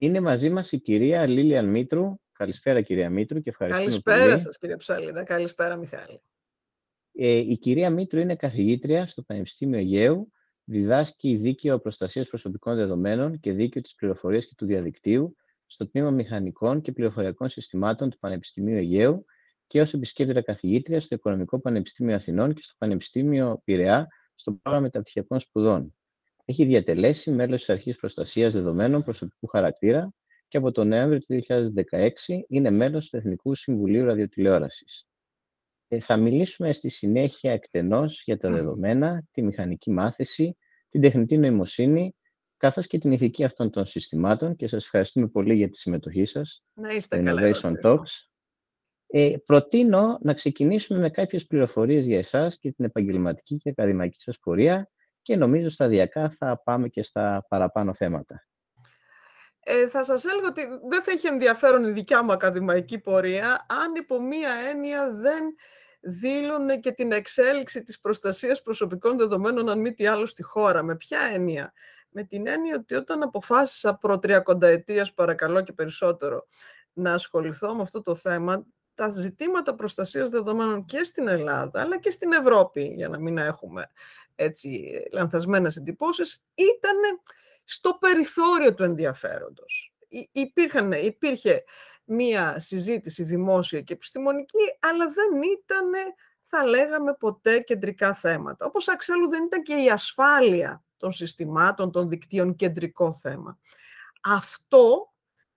Είναι μαζί μας η κυρία Λίλιαν Μήτρου. Καλησπέρα κυρία Μήτρου και ευχαριστούμε Καλησπέρα πολύ. σας κύριε Ψαλίδα. Καλησπέρα Μιχάλη. Η κυρία Μήτρου είναι καθηγήτρια στο Πανεπιστήμιο Αιγαίου, διδάσκει δίκαιο προστασίας προσωπικών δεδομένων και δίκαιο της πληροφορίας και του διαδικτύου στο Τμήμα Μηχανικών και Πληροφοριακών Συστημάτων του Πανεπιστημίου Αιγαίου και ως επισκέπτητα καθηγήτρια στο Οικονομικό Πανεπιστήμιο Αθηνών και στο Πανεπιστήμιο Πειραιά στο πρόγραμμα μεταπτυχιακών σπουδών. Έχει διατελέσει μέλος της Αρχής Προστασίας Δεδομένων Προσωπικού Χαρακτήρα και από τον Νοέμβριο του 2016 είναι μέλος του Εθνικού Συμβουλίου Ραδιοτηλεόρασης. Θα μιλήσουμε στη συνέχεια εκτενώς για τα δεδομένα, τη μηχανική μάθηση, την τεχνητή νοημοσύνη, καθώς και την ηθική αυτών των συστημάτων και σας ευχαριστούμε πολύ για τη συμμετοχή σας στο Innovation Talks. Προτείνω να ξεκινήσουμε με κάποιες πληροφορίες για εσάς και την επαγγελματική και ακαδημαϊκή σας πορεία και νομίζω σταδιακά θα πάμε και στα παραπάνω θέματα. Θα σας έλεγα ότι δεν θα έχει ενδιαφέρον η δικιά μου ακαδημαϊκή πορεία αν υπό μία έννοια δεν δήλωνε και την εξέλιξη της προστασίας προσωπικών δεδομένων αν μη τι άλλο στη χώρα. Με ποια έννοια? Με την έννοια ότι όταν αποφάσισα προ 30 ετίας παρακαλώ και περισσότερο να ασχοληθώ με αυτό το θέμα, τα ζητήματα προστασίας δεδομένων και στην Ελλάδα αλλά και στην Ευρώπη, για να μην έχουμε έτσι λανθασμένες εντυπώσεις, ήταν στο περιθώριο του ενδιαφέροντος. Υπήρχε μία συζήτηση δημόσια και επιστημονική, αλλά δεν ήταν, θα λέγαμε, ποτέ κεντρικά θέματα. Όπως εξάλλου δεν ήταν και η ασφάλεια των συστημάτων, των δικτύων κεντρικό θέμα. Αυτό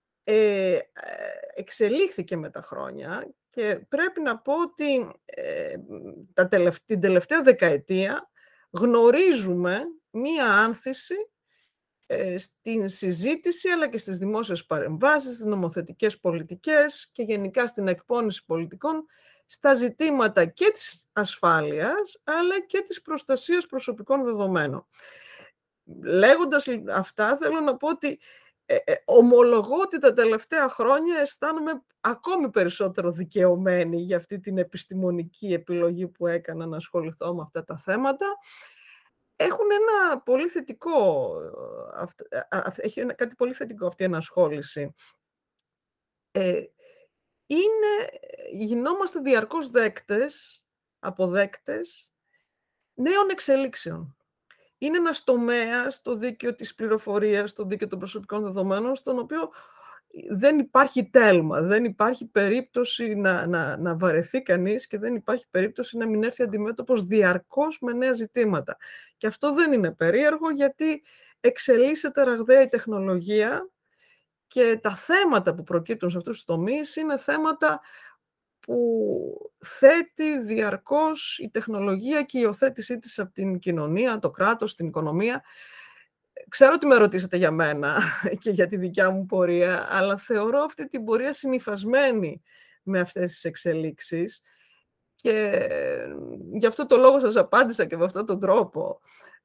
εξελίχθηκε με τα χρόνια και πρέπει να πω ότι την τελευταία δεκαετία γνωρίζουμε μία άνθηση στην συζήτηση αλλά και στις δημόσιες παρεμβάσεις, στις νομοθετικές πολιτικές και γενικά στην εκπόνηση πολιτικών στα ζητήματα και της ασφάλειας αλλά και της προστασίας προσωπικών δεδομένων. Λέγοντας αυτά θέλω να πω ότι ομολογώ ότι τα τελευταία χρόνια αισθάνομαι ακόμη περισσότερο δικαιωμένη για αυτή την επιστημονική επιλογή που έκανα να ασχοληθώ με αυτά τα θέματα. Έχουν ένα πολύ θετικό, έχει κάτι πολύ θετικό αυτή η ενασχόληση. Γινόμαστε διαρκώς αποδέκτες νέων εξελίξεων. Είναι ένας τομέας, στο δίκαιο της πληροφορίας, στο δίκαιο των προσωπικών δεδομένων, στον οποίο δεν υπάρχει τέλμα, δεν υπάρχει περίπτωση να βαρεθεί κανείς και δεν υπάρχει περίπτωση να μην έρθει αντιμέτωπος διαρκώς με νέα ζητήματα. Και αυτό δεν είναι περίεργο, γιατί εξελίσσεται ραγδαία η τεχνολογία και τα θέματα που προκύπτουν σε αυτούς τους τομείς είναι θέματα που θέτει διαρκώς η τεχνολογία και η υιοθέτησή της από την κοινωνία, το κράτος, την οικονομία. Ξέρω ότι με ρωτήσατε για μένα και για τη δικιά μου πορεία, αλλά θεωρώ αυτή την πορεία συνυφασμένη με αυτές τις εξελίξεις και γι' αυτό το λόγο σας απάντησα και με αυτόν τον τρόπο.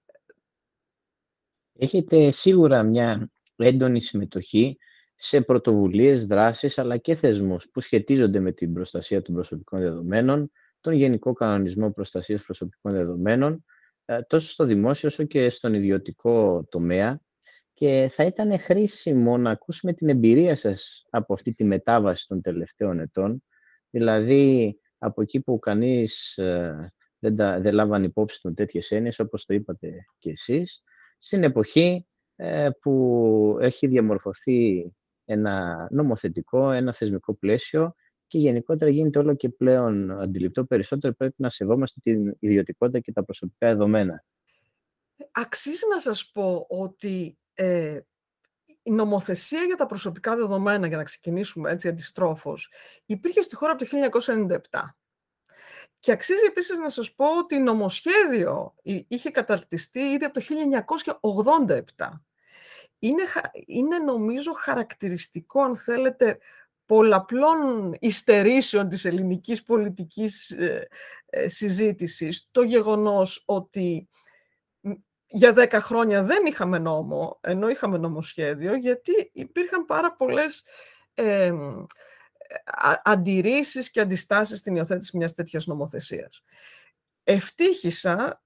Έχετε σίγουρα μια έντονη συμμετοχή σε πρωτοβουλίες, δράσεις αλλά και θεσμούς που σχετίζονται με την προστασία των προσωπικών δεδομένων, τον Γενικό Κανονισμό Προστασίας Προσωπικών Δεδομένων, τόσο στο δημόσιο όσο και στον ιδιωτικό τομέα, και θα ήταν χρήσιμο να ακούσουμε την εμπειρία σας από αυτή τη μετάβαση των τελευταίων ετών, δηλαδή από εκεί που κανείς δεν λάβανε υπόψη του τέτοιες έννοιες, όπως το είπατε και εσείς, στην εποχή που έχει διαμορφωθεί ένα νομοθετικό, ένα θεσμικό πλαίσιο και γενικότερα γίνεται όλο και πλέον αντιληπτό περισσότερο πρέπει να σεβόμαστε την ιδιωτικότητα και τα προσωπικά δεδομένα. Αξίζει να σας πω ότι η νομοθεσία για τα προσωπικά δεδομένα, για να ξεκινήσουμε έτσι αντιστρόφως, υπήρχε στη χώρα από το 1997. Και αξίζει επίσης να σας πω ότι νομοσχέδιο είχε καταρτιστεί ήδη από το 1987. Είναι νομίζω χαρακτηριστικό, αν θέλετε, πολλαπλών υστερήσεων της ελληνικής πολιτικής συζήτησης το γεγονός ότι για 10 χρόνια δεν είχαμε νόμο, ενώ είχαμε νομοσχέδιο, γιατί υπήρχαν πάρα πολλές αντιρρήσεις και αντιστάσεις στην υιοθέτηση μιας τέτοιας νομοθεσίας. Ευτύχησα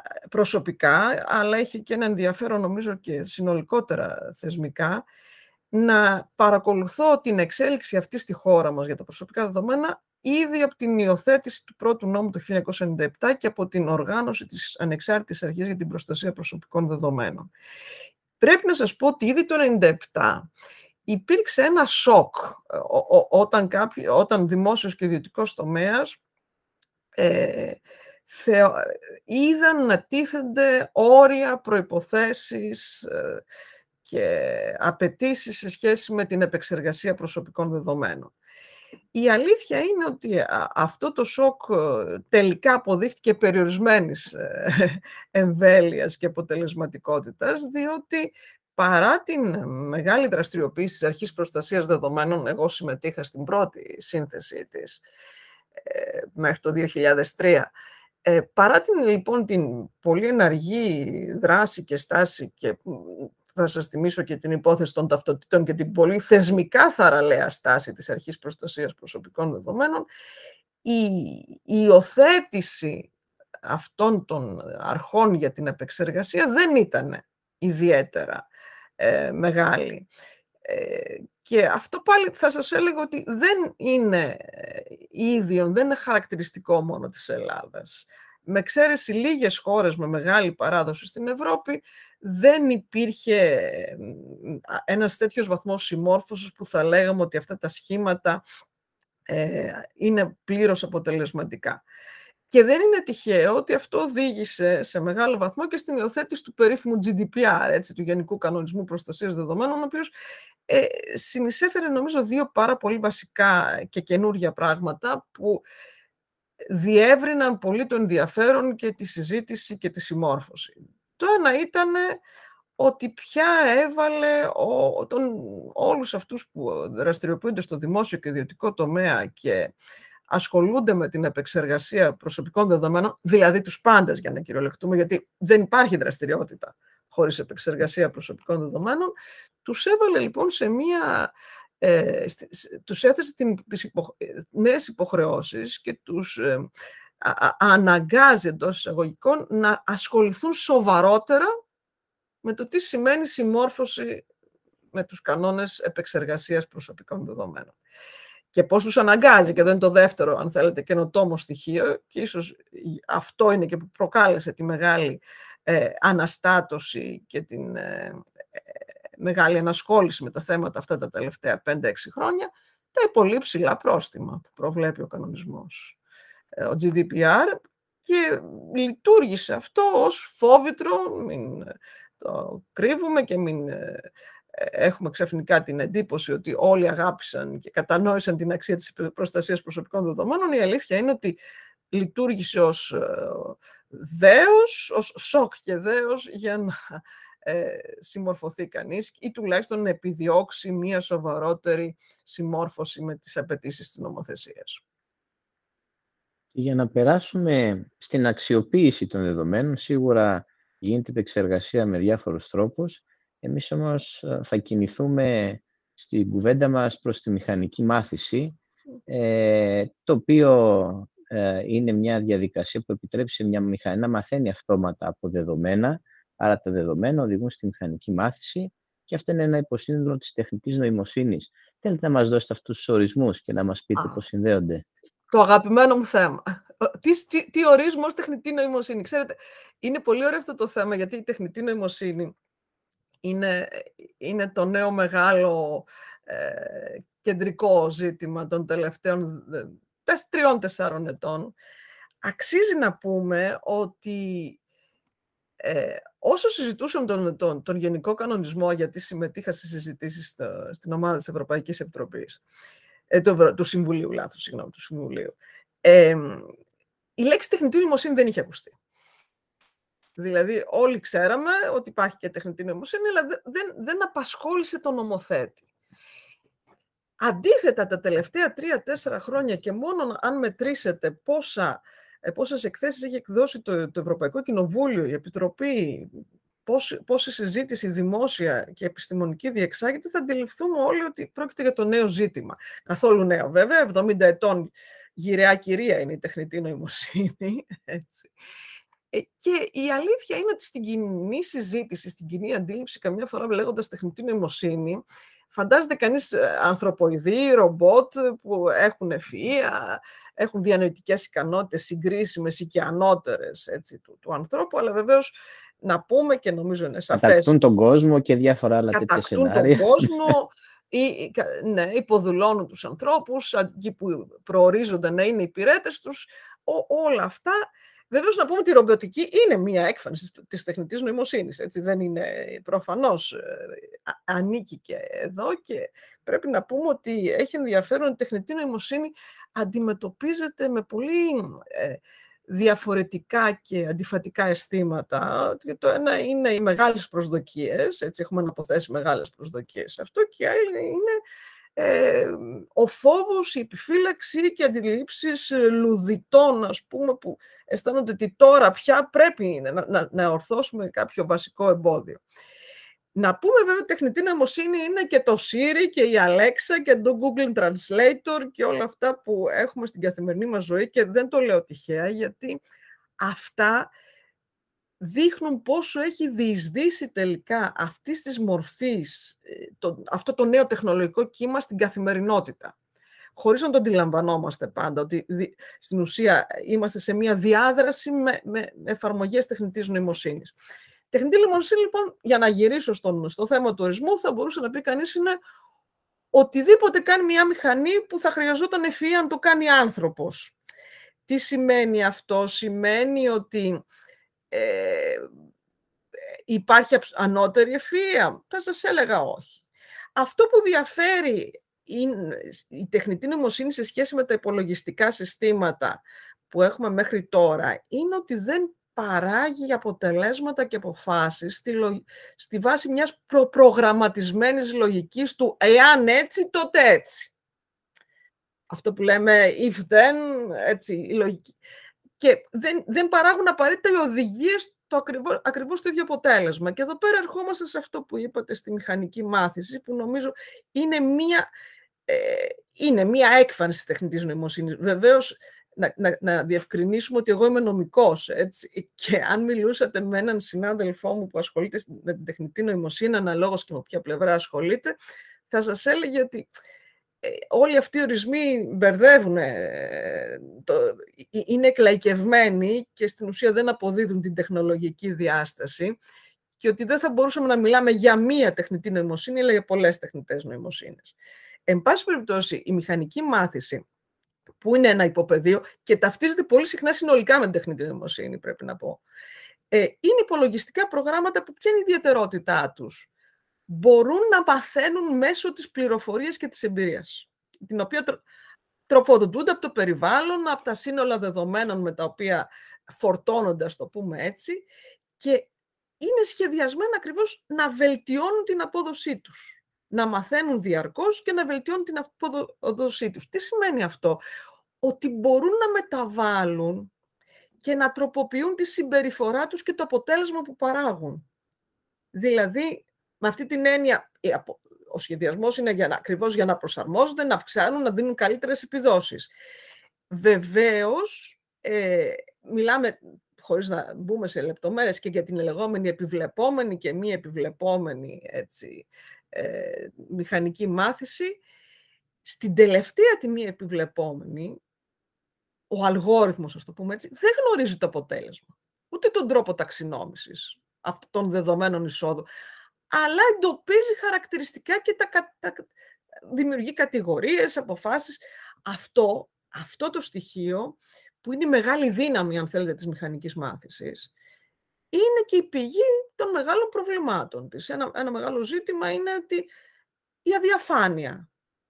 προσωπικά, αλλά έχει και ένα ενδιαφέρον νομίζω και συνολικότερα θεσμικά, να παρακολουθώ την εξέλιξη αυτή στη χώρα μας για τα προσωπικά δεδομένα ήδη από την υιοθέτηση του πρώτου νόμου το 1997 και από την οργάνωση της Ανεξάρτητης Αρχής για την Προστασία Προσωπικών Δεδομένων. Πρέπει να σας πω ότι ήδη το 1997 υπήρξε ένα σοκ όταν δημόσιος και ιδιωτικός τομέας είδαν να τίθενται όρια, προϋποθέσεις και απαιτήσεις σε σχέση με την επεξεργασία προσωπικών δεδομένων. Η αλήθεια είναι ότι αυτό το σοκ τελικά αποδείχτηκε περιορισμένης εμβέλειας και αποτελεσματικότητας, διότι παρά την μεγάλη δραστηριοποίηση της Αρχής Προστασίας Δεδομένων, εγώ συμμετείχα στην πρώτη σύνθεση της μέχρι το 2003, παρά την πολύ εναργή δράση και στάση, και θα σας θυμίσω και την υπόθεση των ταυτοτήτων και την πολύ θεσμικά θαραλέα στάση της Αρχής Προστασίας Προσωπικών Δεδομένων, η υιοθέτηση αυτών των αρχών για την επεξεργασία δεν ήταν ιδιαίτερα μεγάλη. Και αυτό πάλι θα σας έλεγα ότι δεν είναι ίδιο, δεν είναι χαρακτηριστικό μόνο της Ελλάδας. Με εξαίρεση λίγες χώρες με μεγάλη παράδοση στην Ευρώπη, δεν υπήρχε ένας τέτοιος βαθμός συμμόρφωσης που θα λέγαμε ότι αυτά τα σχήματα είναι πλήρως αποτελεσματικά. Και δεν είναι τυχαίο ότι αυτό οδήγησε σε μεγάλο βαθμό και στην υιοθέτηση του περίφημου GDPR, έτσι, του Γενικού Κανονισμού Προστασίας Δεδομένων, ο οποίος συνεισέφερε, νομίζω, δύο πάρα πολύ βασικά και καινούργια πράγματα που διεύρυναν πολύ το ενδιαφέρον και τη συζήτηση και τη συμμόρφωση. Το ένα ήταν ότι πια έβαλε όλους αυτούς που δραστηριοποιούνται στο δημόσιο και ιδιωτικό τομέα και ασχολούνται με την επεξεργασία προσωπικών δεδομένων, δηλαδή τους πάντες, για να κυριολεκτούμε, γιατί δεν υπάρχει δραστηριότητα χωρίς επεξεργασία προσωπικών δεδομένων, τους έβαλε λοιπόν σε τους έθεσε τις νέες υποχρεώσεις και τους αναγκάζει, εντός εισαγωγικών, να ασχοληθούν σοβαρότερα με το τι σημαίνει συμμόρφωση με τους κανόνες επεξεργασίας προσωπικών δεδομένων. Και πώς τους αναγκάζει, και εδώ είναι το δεύτερο, αν θέλετε, καινοτόμο στοιχείο, και ίσως αυτό είναι και που προκάλεσε τη μεγάλη αναστάτωση και την μεγάλη ανασχόληση με τα θέματα αυτά τα τελευταία 5-6 χρόνια, τα πολύ ψηλά πρόστιμα που προβλέπει ο κανονισμός, ο GDPR, και λειτουργήσε αυτό ως φόβητρο, μην το κρύβουμε και μην έχουμε ξαφνικά την εντύπωση ότι όλοι αγάπησαν και κατανόησαν την αξία της προστασίας προσωπικών δεδομένων. Η αλήθεια είναι ότι λειτουργήσε ως δέος, ως σοκ και δέος για να συμμορφωθεί κανείς ή τουλάχιστον να επιδιώξει μια σοβαρότερη συμμόρφωση με τις απαιτήσεις της νομοθεσίας. Για να περάσουμε στην αξιοποίηση των δεδομένων, σίγουρα γίνεται επεξεργασία με διάφορους τρόπους. Εμείς όμως θα κινηθούμε στην κουβέντα μας προς τη μηχανική μάθηση, το οποίο είναι μια διαδικασία που επιτρέπει σε μια μηχανή να μαθαίνει αυτόματα από δεδομένα, άρα τα δεδομένα οδηγούν στη μηχανική μάθηση, και αυτό είναι ένα υποσύνολο της τεχνητής νοημοσύνης. Θέλετε να μας δώσετε αυτούς τους ορισμούς και να μας πείτε πώς συνδέονται? Το αγαπημένο μου θέμα. Τι ορίζουμε ως τεχνητή νοημοσύνη? Ξέρετε, είναι πολύ ωραίο αυτό το θέμα, γιατί η τεχνητή νοημοσύνη είναι το νέο μεγάλο κεντρικό ζήτημα των τελευταίων 3-4 ετών. Αξίζει να πούμε ότι όσο συζητούσαμε τον Γενικό Κανονισμό, γιατί συμμετείχα στις συζητήσεις στην ομάδα της Ευρωπαϊκής Επιτροπής, του Συμβουλίου, του Συμβουλίου, η λέξη τεχνητή νοημοσύνη δεν είχε ακουστεί. Δηλαδή όλοι ξέραμε ότι υπάρχει και τεχνητή νοημοσύνη, αλλά δεν απασχόλησε τον νομοθέτη. Αντίθετα, τα τελευταία 3-4 χρόνια, και μόνο αν μετρήσετε πόσες εκθέσεις έχει εκδώσει το Ευρωπαϊκό Κοινοβούλιο, η Επιτροπή, πόση συζήτηση δημόσια και επιστημονική διεξάγεται, θα αντιληφθούμε όλοι ότι πρόκειται για το νέο ζήτημα. Καθόλου νέο, βέβαια, 70 ετών γυραιά κυρία είναι η τεχνητή νοημοσύνη, έτσι. Και η αλήθεια είναι ότι στην κοινή συζήτηση, στην κοινή αντίληψη, καμιά φορά λέγοντας τεχνητή νοημοσύνη, Φαντάζεται κανείς ανθρωποειδή, ρομπότ που έχουν ευφυΐα, έχουν διανοητικές ικανότητες συγκρίσιμες ή και ανώτερες, έτσι, του ανθρώπου, αλλά βεβαίως να πούμε, και νομίζω είναι σαφές, Κατακτούν τον κόσμο και διάφορα άλλα τέτοια σενάρια. τον κόσμο, ναι, υποδουλώνουν τους ανθρώπους, εκεί που προορίζονται να είναι υπηρέτες τους, όλα αυτά. Βεβαίως να πούμε ότι η ρομποτική είναι μία έκφανση της τεχνητής νοημοσύνης, έτσι, δεν είναι προφανώς, ανήκει και εδώ, και πρέπει να πούμε ότι έχει ενδιαφέρον η τεχνητή νοημοσύνη αντιμετωπίζεται με πολύ διαφορετικά και αντιφατικά αισθήματα. Το ένα είναι οι μεγάλες προσδοκίες, έτσι έχουμε να αποθέσει μεγάλες προσδοκίες σε αυτό, και άλλο είναι ο φόβος, η επιφύλαξη και αντιλήψεις λουδιτών, ας πούμε, που αισθάνονται ότι τώρα πια πρέπει να ορθώσουμε κάποιο βασικό εμπόδιο. Να πούμε βέβαια, τεχνητή νοημοσύνη είναι και το Siri και η Alexa και το Google Translator και όλα αυτά που έχουμε στην καθημερινή μας ζωή, και δεν το λέω τυχαία, γιατί αυτά δείχνουν πόσο έχει διεισδύσει τελικά αυτής της μορφής, αυτό το νέο τεχνολογικό κύμα στην καθημερινότητα. Χωρίς να το αντιλαμβανόμαστε πάντα, ότι στην ουσία είμαστε σε μια διάδραση με εφαρμογές τεχνητής νοημοσύνης. Τεχνητή νοημοσύνη, λοιπόν, για να γυρίσω στο θέμα του ορισμού, θα μπορούσε να πει κανείς είναι οτιδήποτε κάνει μια μηχανή που θα χρειαζόταν ευφυΐα αν το κάνει άνθρωπος. Τι σημαίνει αυτό? Σημαίνει ότι υπάρχει ανώτερη ευφυΐα? Θα σας έλεγα όχι. Αυτό που διαφέρει η τεχνητή νοημοσύνη σε σχέση με τα υπολογιστικά συστήματα που έχουμε μέχρι τώρα είναι ότι δεν παράγει αποτελέσματα και αποφάσεις στη βάση μιας προπρογραμματισμένης λογικής του εάν έτσι, τότε έτσι. Αυτό που λέμε if then, έτσι, η λογική. Και δεν παράγουν απαραίτητα οι οδηγίες ακριβώς το ίδιο αποτέλεσμα. Και εδώ πέρα ερχόμαστε σε αυτό που είπατε στη μηχανική μάθηση, που νομίζω είναι μία έκφανση της τεχνητής νοημοσύνης. Βεβαίως, να διευκρινίσουμε ότι εγώ είμαι νομικός, έτσι, και αν μιλούσατε με έναν συνάδελφό μου που ασχολείται με την τεχνητή νοημοσύνη, αναλόγως και με ποια πλευρά ασχολείται, θα σας έλεγε ότι όλοι αυτοί οι ορισμοί μπερδεύουν, είναι εκλαϊκευμένοι και στην ουσία δεν αποδίδουν την τεχνολογική διάσταση, και ότι δεν θα μπορούσαμε να μιλάμε για μία τεχνητή νοημοσύνη, αλλά για πολλές τεχνητές νοημοσύνες. Εν πάση περιπτώσει, η μηχανική μάθηση, που είναι ένα υποπεδίο και ταυτίζεται πολύ συχνά συνολικά με την τεχνητή νοημοσύνη, πρέπει να πω, είναι υπολογιστικά προγράμματα που ποια είναι η ιδιαιτερότητά τους? Μπορούν να μαθαίνουν μέσω της πληροφορίας και της εμπειρίας, την οποία τροφοδοτούνται από το περιβάλλον, από τα σύνολα δεδομένων με τα οποία φορτώνονται, ας το πούμε έτσι, και είναι σχεδιασμένα ακριβώς να βελτιώνουν την απόδοσή τους. Να μαθαίνουν διαρκώς και να βελτιώνουν την απόδοσή τους. Τι σημαίνει αυτό? Ότι μπορούν να μεταβάλουν και να τροποποιούν τη συμπεριφορά τους και το αποτέλεσμα που παράγουν. Δηλαδή, με αυτή την έννοια, ο σχεδιασμός είναι ακριβώς για να προσαρμόζονται, να αυξάνουν, να δίνουν καλύτερες επιδόσεις. Βεβαίως, μιλάμε, χωρίς να μπούμε σε λεπτομέρειες, και για την λεγόμενη επιβλεπόμενη και μη επιβλεπόμενη, έτσι, μηχανική μάθηση. Στην τελευταία τη μη επιβλεπόμενη, ο αλγόριθμος, ας το πούμε έτσι, δεν γνωρίζει το αποτέλεσμα, ούτε τον τρόπο ταξινόμησης αυτών των δεδομένων εισόδου, αλλά εντοπίζει χαρακτηριστικά και δημιουργεί κατηγορίες, αποφάσεις. Αυτό το στοιχείο, που είναι η μεγάλη δύναμη, αν θέλετε, της μηχανικής μάθησης, είναι και η πηγή των μεγάλων προβλημάτων της. Ένα μεγάλο ζήτημα είναι ότι η αδιαφάνεια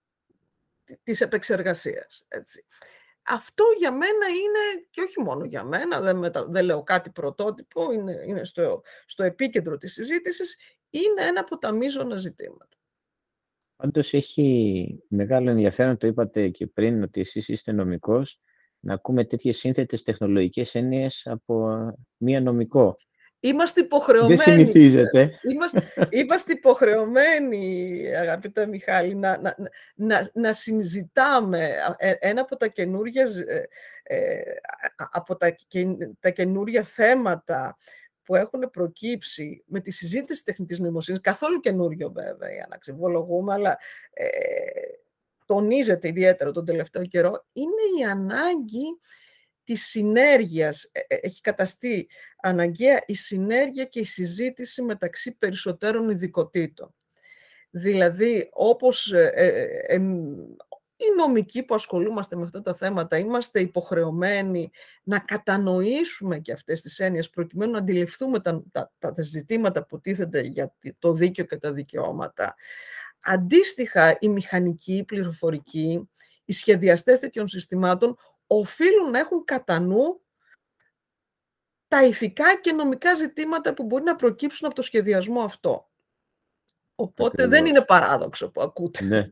της επεξεργασίας. Έτσι. Αυτό για μένα είναι, και όχι μόνο για μένα, δεν λέω κάτι πρωτότυπο, είναι στο επίκεντρο της συζήτησης, είναι ένα από τα μείζωνα ζητήματα. Πάντως έχει μεγάλο ενδιαφέρον, το είπατε και πριν, ότι εσείς είστε νομικός, να ακούμε τέτοιες σύνθετες τεχνολογικές έννοιες από μία νομικό. Είμαστε υποχρεωμένοι. Δεν συνηθίζεται. Είμαστε υποχρεωμένοι, αγαπητέ Μιχάλη, να συζητάμε ένα από τα καινούργια θέματα που έχουν προκύψει με τη συζήτηση τεχνητής νοημοσύνης, καθόλου καινούριο βέβαια, για να ξεβολογούμε, αλλά τονίζεται ιδιαίτερα τον τελευταίο καιρό, είναι η ανάγκη της συνέργειας. Έχει καταστεί αναγκαία η συνέργεια και η συζήτηση μεταξύ περισσότερων ειδικοτήτων. Δηλαδή, όπως οι νομικοί που ασχολούμαστε με αυτά τα θέματα, είμαστε υποχρεωμένοι να κατανοήσουμε και αυτές τις έννοιες, προκειμένου να αντιληφθούμε τα ζητήματα που τίθενται για το δίκαιο και τα δικαιώματα. Αντίστοιχα, οι μηχανικοί, οι πληροφορικοί, οι σχεδιαστές τέτοιων συστημάτων οφείλουν να έχουν κατά νου τα ηθικά και νομικά ζητήματα που μπορεί να προκύψουν από το σχεδιασμό αυτό. Οπότε Ακριβώς. δεν είναι παράδοξο που ακούτε. Ναι.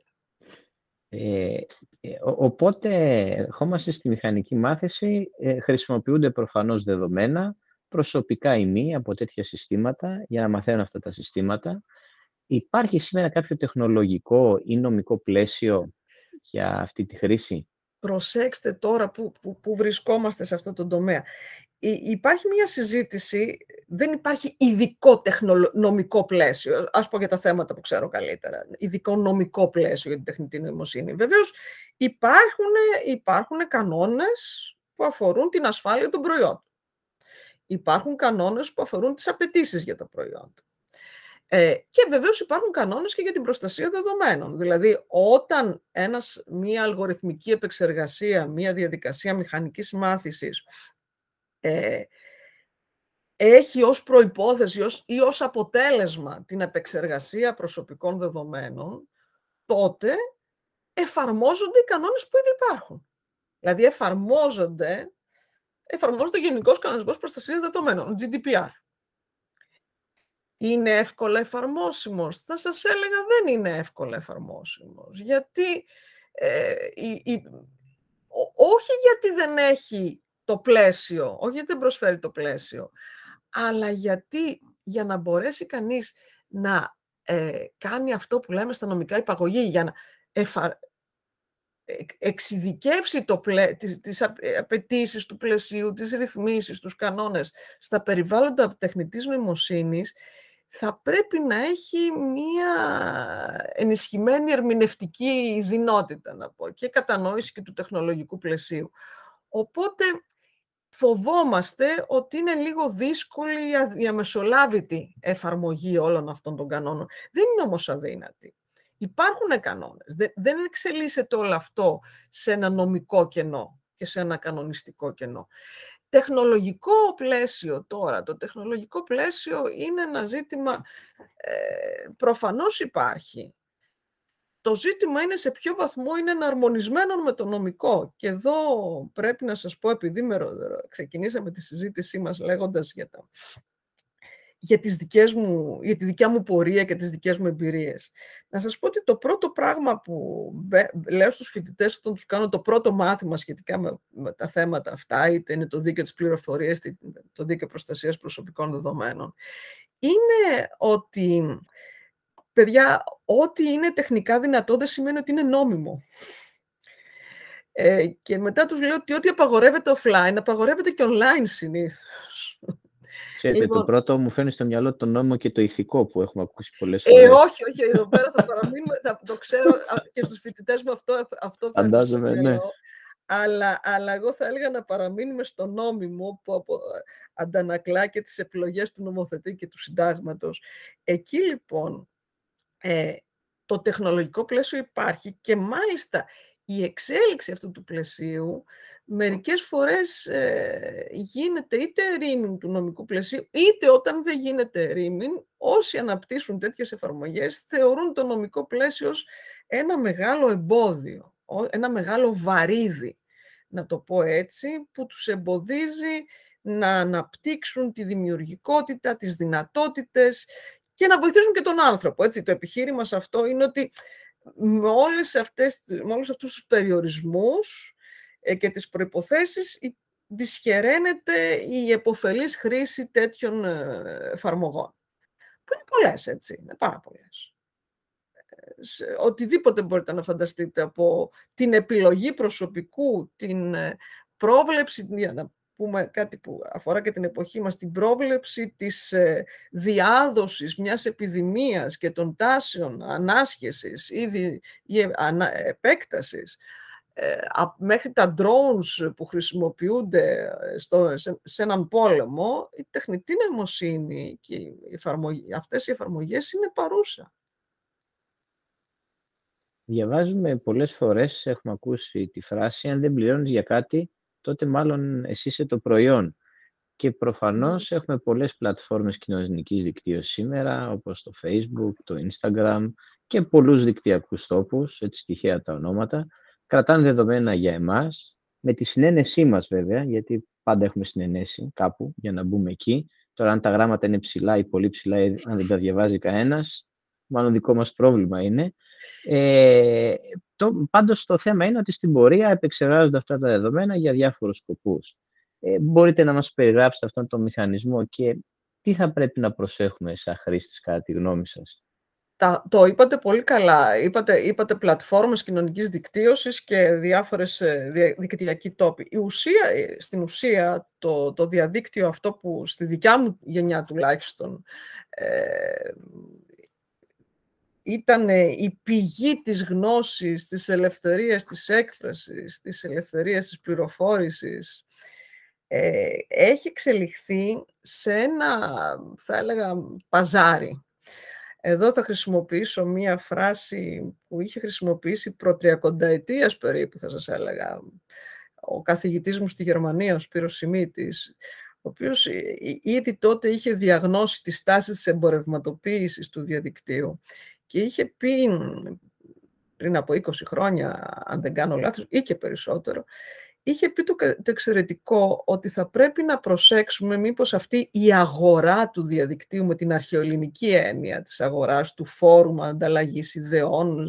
Οπότε ερχόμαστε στη μηχανική μάθηση, χρησιμοποιούνται προφανώς δεδομένα, προσωπικά ή μη, από τέτοια συστήματα, για να μαθαίνουν αυτά τα συστήματα. Υπάρχει σήμερα κάποιο τεχνολογικό ή νομικό πλαίσιο για αυτή τη χρήση? Προσέξτε τώρα που βρισκόμαστε σε αυτό το τομέα. Υπάρχει μια συζήτηση, δεν υπάρχει ειδικό νομικό πλαίσιο, ας πω για τα θέματα που ξέρω καλύτερα, ειδικό νομικό πλαίσιο για την τεχνητή νοημοσύνη. Βεβαίως υπάρχουν κανόνες που αφορούν την ασφάλεια των προϊόντων. Υπάρχουν κανόνες που αφορούν τις απαιτήσεις για τα προϊόντα. Και βεβαίως υπάρχουν κανόνες και για την προστασία δεδομένων. Δηλαδή, όταν μία αλγοριθμική επεξεργασία, μία διαδικασία μηχανικής μάθησης έχει ως προϋπόθεση ή ως αποτέλεσμα την επεξεργασία προσωπικών δεδομένων, τότε εφαρμόζονται οι κανόνες που ήδη υπάρχουν. Δηλαδή, εφαρμόζονται ο Γενικός Κανονισμός Προστασίας Δεδομένων, GDPR. Είναι εύκολα εφαρμόσιμος? Θα σας έλεγα δεν είναι εύκολα εφαρμόσιμος. Γιατί, όχι γιατί δεν έχει το πλαίσιο, όχι γιατί δεν προσφέρει το πλαίσιο, αλλά γιατί για να μπορέσει κανείς να κάνει αυτό που λέμε στα νομικά υπαγωγή, για να εξειδικεύσει τις απαιτήσεις του πλαισίου, τις ρυθμίσεις, τους κανόνες στα περιβάλλοντα τεχνητής νοημοσύνης, θα πρέπει να έχει μία ενισχυμένη ερμηνευτική δυνότητα, να πω, και κατανόηση και του τεχνολογικού πλαισίου. Οπότε φοβόμαστε ότι είναι λίγο δύσκολη η αμεσολάβητη εφαρμογή όλων αυτών των κανόνων. Δεν είναι όμως αδύνατη. Υπάρχουν κανόνες. Δεν εξελίσσεται όλο αυτό σε ένα νομικό κενό και σε ένα κανονιστικό κενό. Τεχνολογικό πλαίσιο τώρα. Το τεχνολογικό πλαίσιο είναι ένα ζήτημα, προφανώς υπάρχει. Το ζήτημα είναι σε ποιο βαθμό είναι εναρμονισμένο με το νομικό. Και εδώ πρέπει να σας πω, επειδή ξεκινήσαμε τη συζήτησή μας λέγοντας για τη δικιά μου πορεία και τις δικές μου εμπειρίες. Να σας πω ότι το πρώτο πράγμα που λέω στους φοιτητές όταν τους κάνω το πρώτο μάθημα σχετικά με τα θέματα αυτά, είτε είναι το δίκαιο της πληροφορίας, είτε το δίκαιο προστασίας προσωπικών δεδομένων, είναι ότι, παιδιά, ό,τι είναι τεχνικά δυνατό δεν σημαίνει ότι είναι νόμιμο. Και μετά τους λέω ότι ό,τι απαγορεύεται offline, απαγορεύεται και online συνήθως. Ξέρετε, το πρώτο μου φέρνει στο μυαλό το νόμο και το ηθικό που έχουμε ακούσει πολλές φορές. Όχι, εδώ πέρα θα παραμείνουμε, το ξέρω και στους φοιτητές μου αυτό φέρνει στο μυαλό. Ναι. Αλλά εγώ θα έλεγα να παραμείνουμε στο νόμιμο που αντανακλά και τις επιλογές του νομοθετή και του συντάγματος. Εκεί λοιπόν το τεχνολογικό πλαίσιο υπάρχει και μάλιστα η εξέλιξη αυτού του πλαισίου μερικές φορές γίνεται είτε ρήμην του νομικού πλαισίου, είτε όταν δεν γίνεται ρήμην, όσοι αναπτύσσουν τέτοιες εφαρμογές θεωρούν το νομικό πλαίσιο ως ένα μεγάλο εμπόδιο, ένα μεγάλο βαρύδι, να το πω έτσι, που τους εμποδίζει να αναπτύξουν τη δημιουργικότητα, τις δυνατότητες και να βοηθήσουν και τον άνθρωπο. Έτσι, το επιχείρημα σε αυτό είναι ότι με όλους αυτούς τους περιορισμούς και τις προϋποθέσεις δυσχεραίνεται η επωφελής χρήση τέτοιων εφαρμογών. Που είναι πολλές, έτσι, είναι πάρα πολλές. Οτιδήποτε μπορείτε να φανταστείτε, από την επιλογή προσωπικού, την πρόβλεψη πούμε κάτι που αφορά και την εποχή μας, την πρόβλεψη της διάδοσης μιας επιδημίας και των τάσεων ανάσχεσης ή επέκτασης, μέχρι τα drones που χρησιμοποιούνται σε έναν πόλεμο, η τεχνητή νοημοσύνη και αυτές οι εφαρμογές είναι παρούσα. Διαβάζουμε πολλές φορές, έχουμε ακούσει τη φράση «αν δεν πληρώνεις για κάτι, τότε μάλλον εσύ είσαι το προϊόν». Και προφανώς έχουμε πολλές πλατφόρμες κοινωνικής δικτύωσης σήμερα, όπως το Facebook, το Instagram και πολλούς δικτυακούς τόπους, έτσι τυχαία τα ονόματα, κρατάνε δεδομένα για εμάς, με τη συνένεσή μας βέβαια, γιατί πάντα έχουμε συνενέσει κάπου για να μπούμε εκεί. Τώρα αν τα γράμματα είναι ψηλά ή πολύ ψηλά, αν δεν τα διαβάζει κανένας, μάλλον δικό μας πρόβλημα είναι. Πάντως το θέμα είναι ότι στην πορεία επεξεργάζονται αυτά τα δεδομένα για διάφορους σκοπούς. Μπορείτε να μας περιγράψετε αυτόν τον μηχανισμό και τι θα πρέπει να προσέχουμε σαν χρήστες κατά τη γνώμη σας? Το είπατε πολύ καλά. Είπατε πλατφόρμες κοινωνικής δικτύωσης και διάφορες δικτυακοί τόποι. Στην ουσία, το διαδίκτυο αυτό που στη δικιά μου γενιά τουλάχιστον ήταν η πηγή της γνώσης, της ελευθερίας της έκφρασης, της ελευθερίας της πληροφόρησης, έχει εξελιχθεί σε ένα, θα έλεγα, παζάρι. Εδώ θα χρησιμοποιήσω μία φράση που είχε χρησιμοποιήσει προ 30 ετίας περίπου, θα σας έλεγα, ο καθηγητής μου στη Γερμανία, ο Σπύρος Σιμίτης, ο οποίος ήδη τότε είχε διαγνώσει τις τάσεις της εμπορευματοποίησης του διαδικτύου και είχε πει πριν από 20 χρόνια, αν δεν κάνω λάθος, ή και περισσότερο, είχε πει το εξαιρετικό ότι θα πρέπει να προσέξουμε μήπως αυτή η αγορά του διαδικτύου με την αρχαιοελληνική έννοια της αγοράς, του φόρουμ ανταλλαγής ιδεών,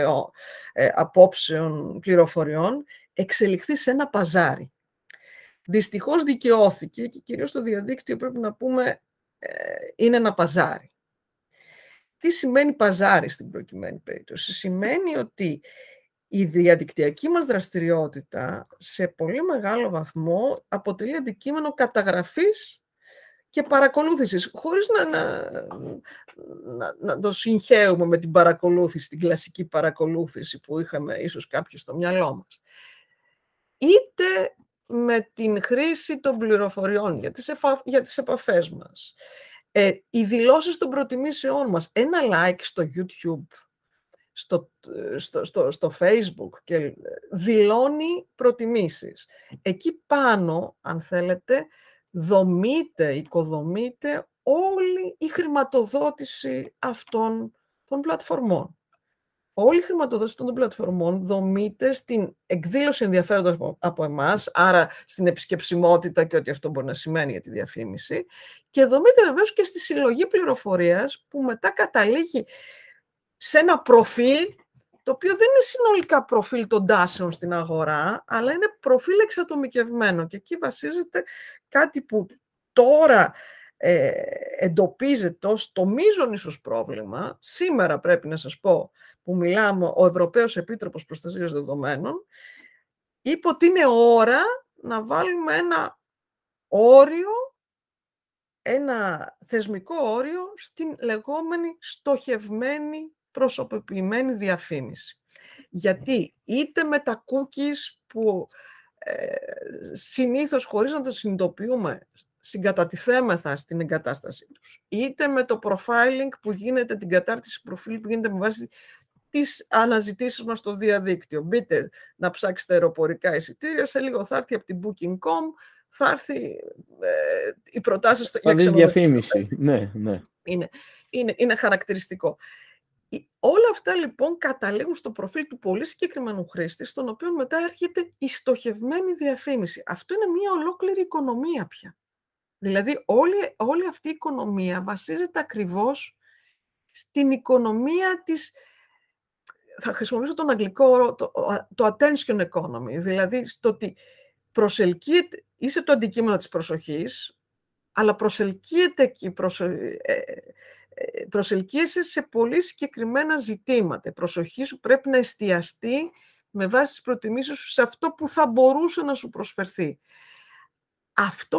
απόψεων, πληροφοριών, εξελιχθεί σε ένα παζάρι. Δυστυχώς δικαιώθηκε και κυρίως το διαδίκτυο, πρέπει να πούμε, είναι ένα παζάρι. Τι σημαίνει παζάρι στην προκειμένη περίπτωση? Σημαίνει ότι η διαδικτυακή μας δραστηριότητα σε πολύ μεγάλο βαθμό αποτελεί αντικείμενο καταγραφής και παρακολούθησης, χωρίς να το συγχαίουμε με την παρακολούθηση, την κλασική παρακολούθηση που είχαμε ίσως κάποιοι στο μυαλό μας. Είτε με την χρήση των πληροφοριών για τις επαφές μας, οι δηλώσεις των προτιμήσεών μας, ένα like στο YouTube, στο Facebook και δηλώνει προτιμήσεις. Εκεί πάνω, αν θέλετε, οικοδομείται όλη η χρηματοδότηση αυτών των πλατφορμών. Όλη η χρηματοδότηση των πλατφορμών δομείται στην εκδήλωση ενδιαφέροντος από εμάς, άρα στην επισκεψιμότητα και ό,τι αυτό μπορεί να σημαίνει για τη διαφήμιση, και δομείται βεβαίως και στη συλλογή πληροφορίας που μετά καταλήγει σε ένα προφίλ, το οποίο δεν είναι συνολικά προφίλ των τάσεων στην αγορά, αλλά είναι προφίλ εξατομικευμένο. Και εκεί βασίζεται κάτι που τώρα εντοπίζεται ως το μείζον ίσως πρόβλημα. Σήμερα πρέπει να σας πω, που μιλάμε, ο Ευρωπαίος Επίτροπος Προστασίας Δεδομένων είπε ότι είναι ώρα να βάλουμε ένα όριο, ένα θεσμικό όριο στην λεγόμενη στοχευμένη προσωποποιημένη διαφήμιση. Γιατί είτε με τα cookies που συνήθως, χωρίς να το συνειδητοποιούμε, συγκατατιθέμεθα στην εγκατάστασή τους, είτε με το profiling που γίνεται, την κατάρτιση προφίλ που γίνεται με βάση τις αναζητήσεις μας στο διαδίκτυο. Μπείτε να ψάξετε αεροπορικά εισιτήρια, σε λίγο θα έρθει από την Booking.com, θα έρθει οι προτάσεις για διαφήμιση. Ναι. Είναι χαρακτηριστικό. Όλα αυτά λοιπόν καταλήγουν στο προφίλ του πολύ συγκεκριμένου χρήστη, στον οποίο μετά έρχεται η στοχευμένη διαφήμιση. Αυτό είναι μια ολόκληρη οικονομία πια. Δηλαδή όλη αυτή η οικονομία βασίζεται ακριβώς στην οικονομία της, θα χρησιμοποιήσω τον αγγλικό όρο, το attention economy, δηλαδή στο ότι είσαι το αντικείμενο της προσοχής, αλλά προσελκύεσαι σε πολύ συγκεκριμένα ζητήματα. Η προσοχή σου πρέπει να εστιαστεί με βάση τις προτιμήσεις σου σε αυτό που θα μπορούσε να σου προσφερθεί. Αυτό,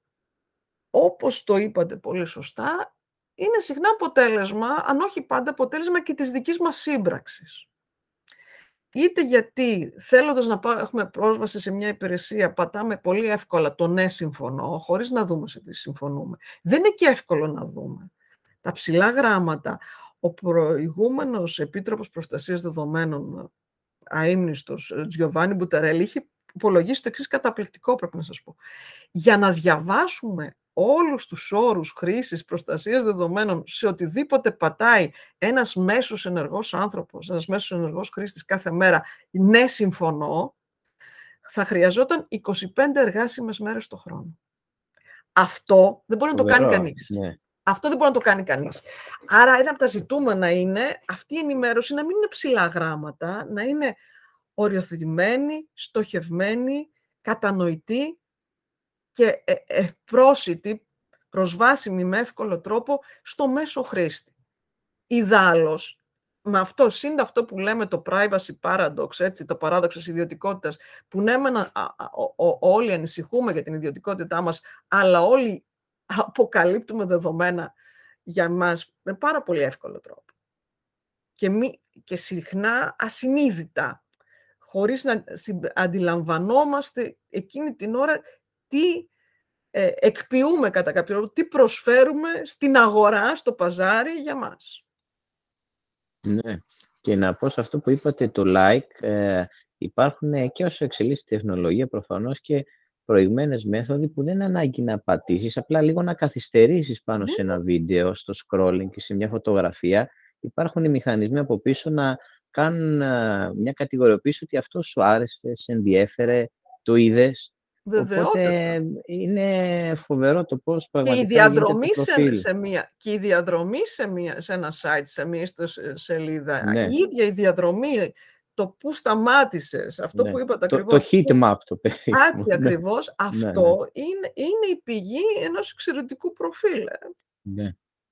όπως το είπατε πολύ σωστά, είναι συχνά αποτέλεσμα, αν όχι πάντα αποτέλεσμα και της δικής μας σύμπραξης. Είτε γιατί θέλοντας να έχουμε πρόσβαση σε μια υπηρεσία πατάμε πολύ εύκολα το ναι συμφωνώ, χωρίς να δούμε σε τι συμφωνούμε. Δεν είναι και εύκολο να δούμε. Τα ψηλά γράμματα, ο προηγούμενος Επίτροπος Προστασίας Δεδομένων, αείμνηστος Τζιοβάνι Μπουταρέλη, είχε υπολογίσει το εξής καταπληκτικό, πρέπει να σας πω. Για να διαβάσουμε όλους τους όρους χρήσης προστασίας δεδομένων σε οτιδήποτε πατάει ένας μέσος ενεργός άνθρωπος, ένας μέσος ενεργός χρήστης κάθε μέρα, ναι συμφωνώ, θα χρειαζόταν 25 εργάσιμες μέρες το χρόνο. Αυτό δεν μπορεί να το κάνει κανείς. Ναι. Αυτό δεν μπορεί να το κάνει κανείς. Άρα ένα από τα ζητούμενα είναι αυτή η ενημέρωση να μην είναι ψηλά γράμματα, να είναι οριοθετημένη, στοχευμένη, κατανοητή και ευπρόσιτη, προσβάσιμη με εύκολο τρόπο στο μέσο χρήστη. Ιδάλλως, με αυτό, συν αυτό που λέμε το privacy paradox, έτσι, το παράδοξο της ιδιωτικότητας, που ναι, όλοι ανησυχούμε για την ιδιωτικότητά μας, αλλά όλοι αποκαλύπτουμε δεδομένα για μας με πάρα πολύ εύκολο τρόπο. Και συχνά ασυνείδητα, χωρίς να αντιλαμβανόμαστε εκείνη την ώρα τι εκποιούμε κατά κάποιο τρόπο, τι προσφέρουμε στην αγορά, στο παζάρι για μας. Ναι. Και να πω σε αυτό που είπατε, το like, υπάρχουν και όσο εξελίσσεται η τεχνολογία προφανώς και προηγμένες μέθοδοι που δεν ανάγκη να πατήσεις, απλά λίγο να καθυστερήσεις πάνω σε ένα βίντεο, στο scrolling και σε μια φωτογραφία. Υπάρχουν οι μηχανισμοί από πίσω να κάνουν μια κατηγοριοποίηση ότι αυτό σου άρεσε, σε ενδιέφερε, το είδες. Οπότε είναι φοβερό το πώς πραγματικά γίνεται το προφίλ. Και η διαδρομή σε ένα site, σε μια ιστοσελίδα, η ίδια η διαδρομή, το που σταμάτησες, αυτό που είπατε ακριβώς. Το heat map το περίφημο. Έτσι ακριβώς, αυτό είναι η πηγή ενός εξαιρετικού προφίλ. Ναι.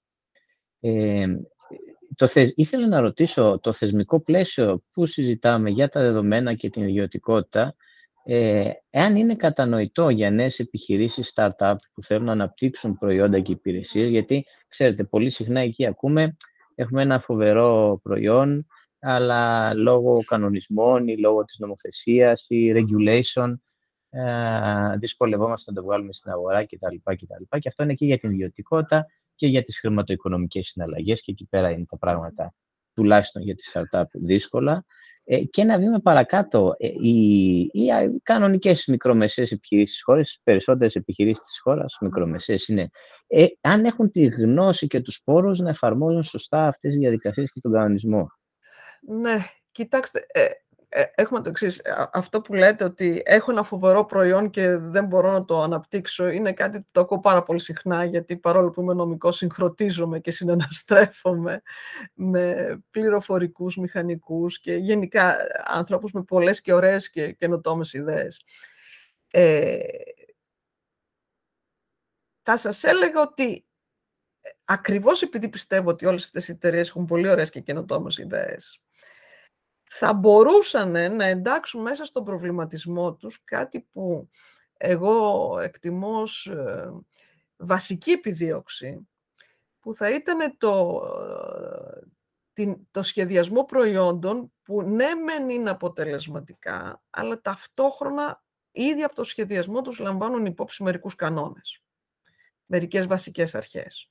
Ήθελα να ρωτήσω, το θεσμικό πλαίσιο που συζητάμε για τα δεδομένα και την ιδιωτικότητα, εάν είναι κατανοητό για νέες επιχειρήσεις, startup που θέλουν να αναπτύξουν προϊόντα και υπηρεσίες, γιατί ξέρετε, πολύ συχνά εκεί έχουμε ένα φοβερό προϊόν, αλλά λόγω κανονισμών ή λόγω της νομοθεσίας ή regulation, δυσκολευόμαστε να το βγάλουμε στην αγορά κτλ. Και αυτό είναι και για την ιδιωτικότητα και για τις χρηματοοικονομικές συναλλαγές, και εκεί πέρα είναι τα πράγματα, τουλάχιστον για τις startup, δύσκολα. Και ένα βήμα παρακάτω, οι κανονικές μικρομεσαίες επιχειρήσεις της χώρας, περισσότερες επιχειρήσεις της χώρας, μικρομεσαίες είναι, αν έχουν τη γνώση και τους πόρους να εφαρμόζουν σωστά αυτές τις διαδικασίες και τον κανονισμό. Ναι, κοιτάξτε, έχουμε το εξής. Αυτό που λέτε ότι έχω ένα φοβερό προϊόν και δεν μπορώ να το αναπτύξω, είναι κάτι που το ακούω πάρα πολύ συχνά, γιατί παρόλο που είμαι νομικός, συγχρονίζομαι και συναναστρέφομαι με πληροφορικούς, μηχανικούς και γενικά ανθρώπους με πολλές και ωραίες και καινοτόμες ιδέες. Θα σας έλεγα ότι ακριβώς επειδή πιστεύω ότι όλες αυτές οι εταιρείες έχουν πολύ ωραίες και καινοτόμες ιδέες, θα μπορούσαν να εντάξουν μέσα στον προβληματισμό τους κάτι που εγώ εκτιμώ ως βασική επιδίωξη, που θα ήταν το σχεδιασμό προϊόντων που ναι μεν είναι αποτελεσματικά, αλλά ταυτόχρονα ήδη από το σχεδιασμό τους λαμβάνουν υπόψη μερικούς κανόνες, μερικές βασικές αρχές.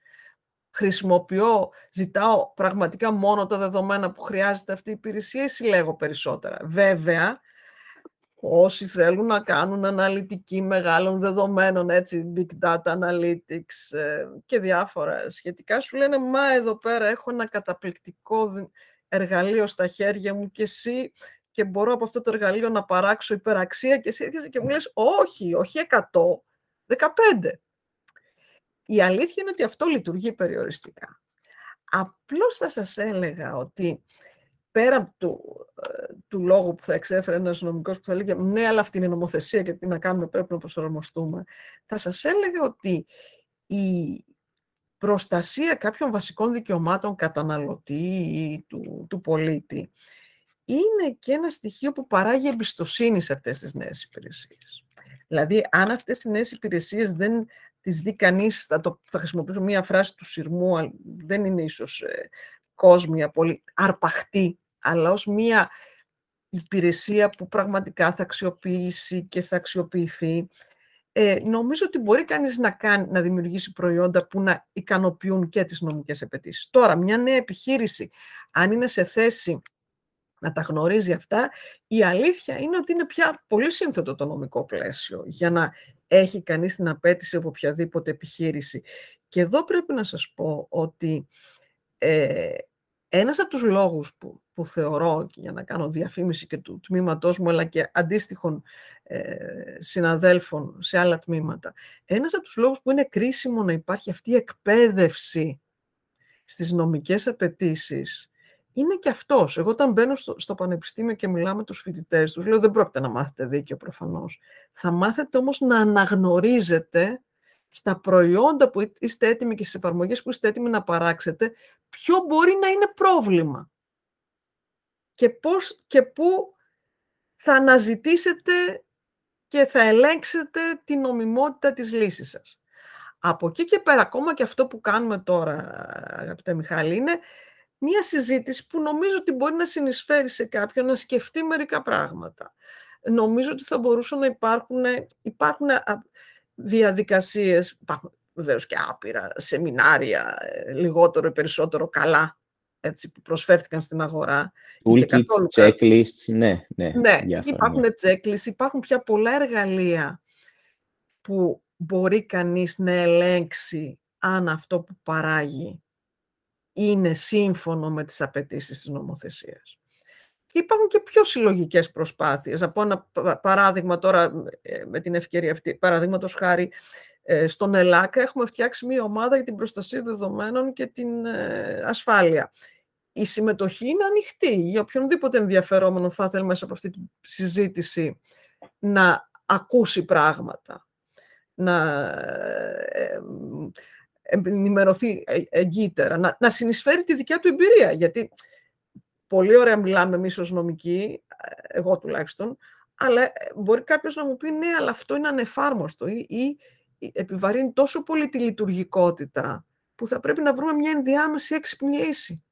Ζητάω πραγματικά μόνο τα δεδομένα που χρειάζεται αυτή η υπηρεσία ή συλλέγω περισσότερα. Βέβαια, όσοι θέλουν να κάνουν αναλυτική μεγάλων δεδομένων, έτσι, big data analytics και διάφορα σχετικά, σου λένε, μα εδώ πέρα έχω ένα καταπληκτικό εργαλείο στα χέρια μου και εσύ και μπορώ από αυτό το εργαλείο να παράξω υπεραξία, και εσύ έρχεσαι και μου λες, όχι 100, 15. Η αλήθεια είναι ότι αυτό λειτουργεί περιοριστικά. Απλώς θα σας έλεγα ότι πέρα του λόγου που θα εξέφερε ένας νομικός που θα λέγει ναι, αλλά αυτή είναι η νομοθεσία και τι να κάνουμε, πρέπει να προσαρμοστούμε, θα σας έλεγα ότι η προστασία κάποιων βασικών δικαιωμάτων καταναλωτή ή του πολίτη είναι και ένα στοιχείο που παράγει εμπιστοσύνη σε αυτές τις νέες υπηρεσίες. Δηλαδή, αν αυτές οι νέες υπηρεσίες δεν τις δει κανείς, θα χρησιμοποιήσω μία φράση του Συρμού, δεν είναι ίσως κόσμια, πολύ αρπαχτή, αλλά ως μία υπηρεσία που πραγματικά θα αξιοποιήσει και θα αξιοποιηθεί, νομίζω ότι μπορεί κανείς να δημιουργήσει προϊόντα που να ικανοποιούν και τις νομικές απαιτήσεις. Τώρα, μια νέα επιχείρηση, αν είναι σε θέση να τα γνωρίζει αυτά, η αλήθεια είναι ότι είναι πια πολύ σύνθετο το νομικό πλαίσιο για να έχει κανείς την απέτηση από οποιαδήποτε επιχείρηση. Και εδώ πρέπει να σας πω ότι ένας από τους λόγους που θεωρώ, για να κάνω διαφήμιση και του τμήματός μου, αλλά και αντίστοιχων συναδέλφων σε άλλα τμήματα, ένας από τους λόγους που είναι κρίσιμο να υπάρχει αυτή η εκπαίδευση στις νομικές απαιτήσεις, είναι και αυτός. Εγώ όταν μπαίνω στο πανεπιστήμιο και μιλάω με τους φοιτητές τους, λέω δεν πρόκειται να μάθετε δίκαιο προφανώς. Θα μάθετε όμως να αναγνωρίζετε στα προϊόντα που είστε έτοιμοι και στις εφαρμογές που είστε έτοιμοι να παράξετε, ποιο μπορεί να είναι πρόβλημα και πώς και πού θα αναζητήσετε και θα ελέγξετε την νομιμότητα της λύσης σας. Από εκεί και πέρα, ακόμα και αυτό που κάνουμε τώρα, αγαπητέ Μιχάλη, είναι μία συζήτηση που νομίζω ότι μπορεί να συνεισφέρει σε κάποιον να σκεφτεί μερικά πράγματα. Νομίζω ότι θα μπορούσαν να υπάρχουν διαδικασίες, υπάρχουν βεβαίως και άπειρα σεμινάρια, λιγότερο ή περισσότερο καλά, έτσι, που προσφέρθηκαν στην αγορά. Toolkits, checklists, ναι. Υπάρχουν checklists, υπάρχουν πια πολλά εργαλεία που μπορεί κανείς να ελέγξει αν αυτό που παράγει είναι σύμφωνο με τις απαιτήσεις της νομοθεσίας. Και υπάρχουν και πιο συλλογικές προσπάθειες. Από ένα παράδειγμα τώρα, με την ευκαιρία αυτή, παραδείγματος χάρη, στον ΕΛΑΚΑ έχουμε φτιάξει μια ομάδα για την προστασία δεδομένων και την ασφάλεια. Η συμμετοχή είναι ανοιχτή. Για οποιονδήποτε ενδιαφερόμενο θα ήθελε μέσα από αυτή τη συζήτηση να ακούσει πράγματα, να ενημερωθεί εγκύτερα, να συνεισφέρει τη δικιά του εμπειρία. Γιατί πολύ ωραία μιλάμε εμείς ως νομικοί, εγώ τουλάχιστον, αλλά μπορεί κάποιος να μου πει ναι, αλλά αυτό είναι ανεφάρμοστο ή επιβαρύνει τόσο πολύ τη λειτουργικότητα που θα πρέπει να βρούμε μια ενδιάμεση έξυπνη λύση.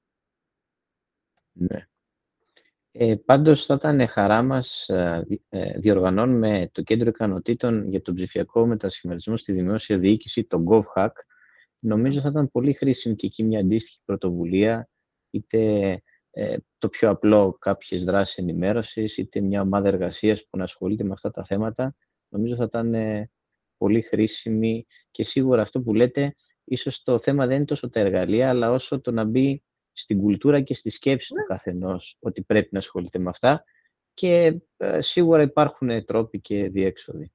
Ναι. Πάντως θα ήταν χαρά μας, διοργανώνουμε το Κέντρο Ικανοτήτων για τον ψηφιακό μετασχηματισμό στη δημόσια διοίκηση, το GovHack. Νομίζω θα ήταν πολύ χρήσιμη και εκεί μια αντίστοιχη πρωτοβουλία, είτε το πιο απλό κάποιες δράσεις ενημέρωσης, είτε μια ομάδα εργασίας που να ασχολείται με αυτά τα θέματα. Νομίζω θα ήταν πολύ χρήσιμη και σίγουρα αυτό που λέτε, ίσως το θέμα δεν είναι τόσο τα εργαλεία, αλλά όσο το να μπει στην κουλτούρα και στη σκέψη του καθενός ότι πρέπει να ασχολείται με αυτά και σίγουρα υπάρχουν τρόποι και διέξοδοι.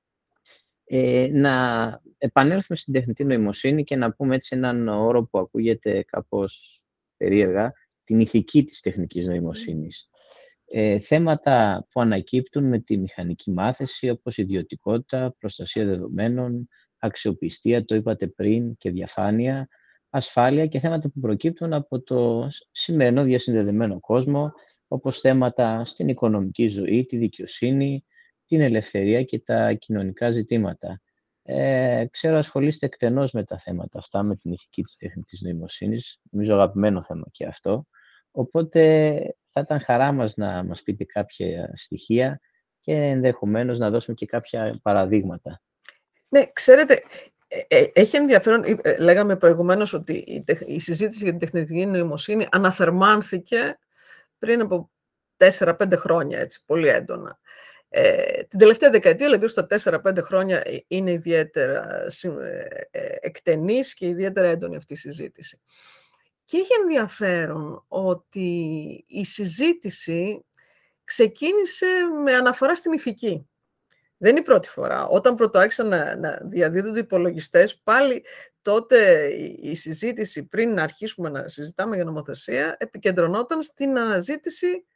Να επανέλθουμε στην τεχνητή νοημοσύνη και να πούμε έτσι έναν όρο που ακούγεται κάπως περίεργα, την ηθική της τεχνικής νοημοσύνης. Θέματα που ανακύπτουν με τη μηχανική μάθηση, όπως ιδιωτικότητα, προστασία δεδομένων, αξιοπιστία, το είπατε πριν, και διαφάνεια, ασφάλεια και θέματα που προκύπτουν από το σημερινό διασυνδεδεμένο κόσμο, όπως θέματα στην οικονομική ζωή, τη δικαιοσύνη, την ελευθερία και τα κοινωνικά ζητήματα. Ξέρω ασχολείστε εκτενώς με τα θέματα αυτά, με την ηθική της τεχνητής νοημοσύνης, νομίζω αγαπημένο θέμα και αυτό. Οπότε θα ήταν χαρά μας να μας πείτε κάποια στοιχεία και ενδεχομένως να δώσουμε και κάποια παραδείγματα. Ναι, ξέρετε, έχει ενδιαφέρον, λέγαμε προηγουμένως ότι η συζήτηση για την τεχνητή νοημοσύνη αναθερμάνθηκε πριν από 4-5 χρόνια, έτσι, πολύ έντονα. Την τελευταία δεκαετία, δηλαδή στα 4-5 χρόνια, είναι ιδιαίτερα εκτενής και ιδιαίτερα έντονη αυτή η συζήτηση. Και έχει ενδιαφέρον ότι η συζήτηση ξεκίνησε με αναφορά στην ηθική. Δεν είναι η πρώτη φορά. Όταν πρωτοάρχισαν να διαδίδονται υπολογιστές, πάλι τότε η συζήτηση, πριν να αρχίσουμε να συζητάμε για νομοθεσία, επικεντρωνόταν στην αναζήτηση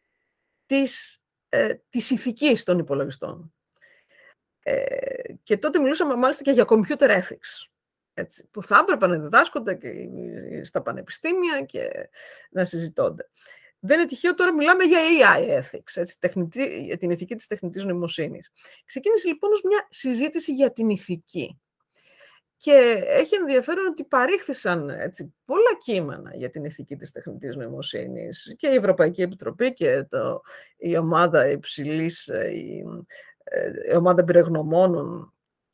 της ηθικής των υπολογιστών. Και τότε μιλούσαμε μάλιστα και για computer ethics, έτσι, που θα έπρεπε να διδάσκονται και στα πανεπιστήμια και να συζητώνται. Δεν είναι τυχαίο, τώρα μιλάμε για AI ethics, έτσι, την ηθική της τεχνητής νοημοσύνης. Ξεκίνησε λοιπόν ως μια συζήτηση για την ηθική. Και έχει ενδιαφέρον ότι παρήχθησαν έτσι, πολλά κείμενα για την ηθική της τεχνητής νοημοσύνης και η Ευρωπαϊκή Επιτροπή και η ομάδα υψηλής, η ομάδα εμπειρογνωμόνων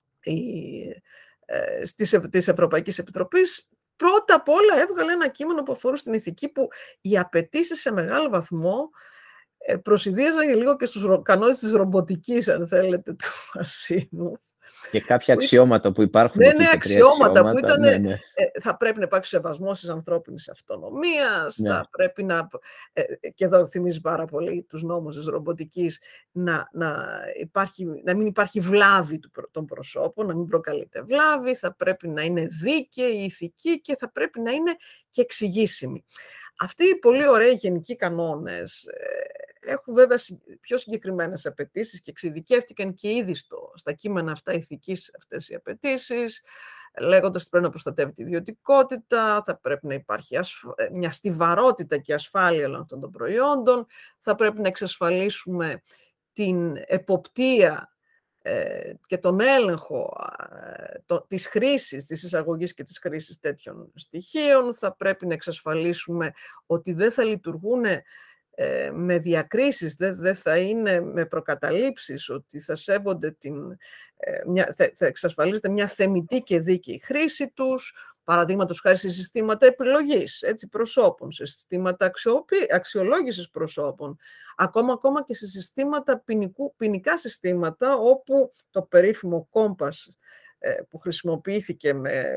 της Ευρωπαϊκής Επιτροπής. Πρώτα απ' όλα έβγαλε ένα κείμενο που αφορούσε την ηθική, που οι απαιτήσεις σε μεγάλο βαθμό προσηδίαζαν λίγο και στους κανόνες της ρομποτικής, αν θέλετε, του Ασίμου. Και κάποια αξιώματα που υπάρχουν Ναι, εκεί. Ναι, αξιώματα που ήταν, ναι. θα πρέπει να υπάρξει σεβασμός της ανθρώπινης αυτονομίας, Ναι. θα πρέπει να, και εδώ θυμίζει πάρα πολύ τους νόμους της ρομποτικής, να μην υπάρχει βλάβη των προσώπων, να μην προκαλείται βλάβη, θα πρέπει να είναι δίκαιη, ηθική και θα πρέπει να είναι και εξηγήσιμη. Αυτοί οι πολύ ωραίοι γενικοί κανόνες έχουν βέβαια πιο συγκεκριμένες απαιτήσεις και εξειδικεύτηκαν και ήδη στα κείμενα αυτά ηθικής αυτές οι απαιτήσεις, λέγοντας ότι πρέπει να προστατεύει τη ιδιωτικότητα, θα πρέπει να υπάρχει μια στιβαρότητα και ασφάλεια όλων αυτών των προϊόντων, θα πρέπει να εξασφαλίσουμε την εποπτεία και τον έλεγχο της χρήσης, της εισαγωγής και της χρήσης τέτοιων στοιχείων, θα πρέπει να εξασφαλίσουμε ότι δεν θα λειτουργούν με διακρίσεις, δεν θα είναι με προκαταλήψεις, ότι θα σέβονται θα εξασφαλίζεται μια θεμιτή και δίκαιη χρήση τους, παραδείγματος χάρη σε συστήματα επιλογής προσώπων, σε συστήματα αξιολόγησης προσώπων, ακόμα και σε συστήματα ποινικά συστήματα, όπου το περίφημο κόμπας που χρησιμοποιήθηκε με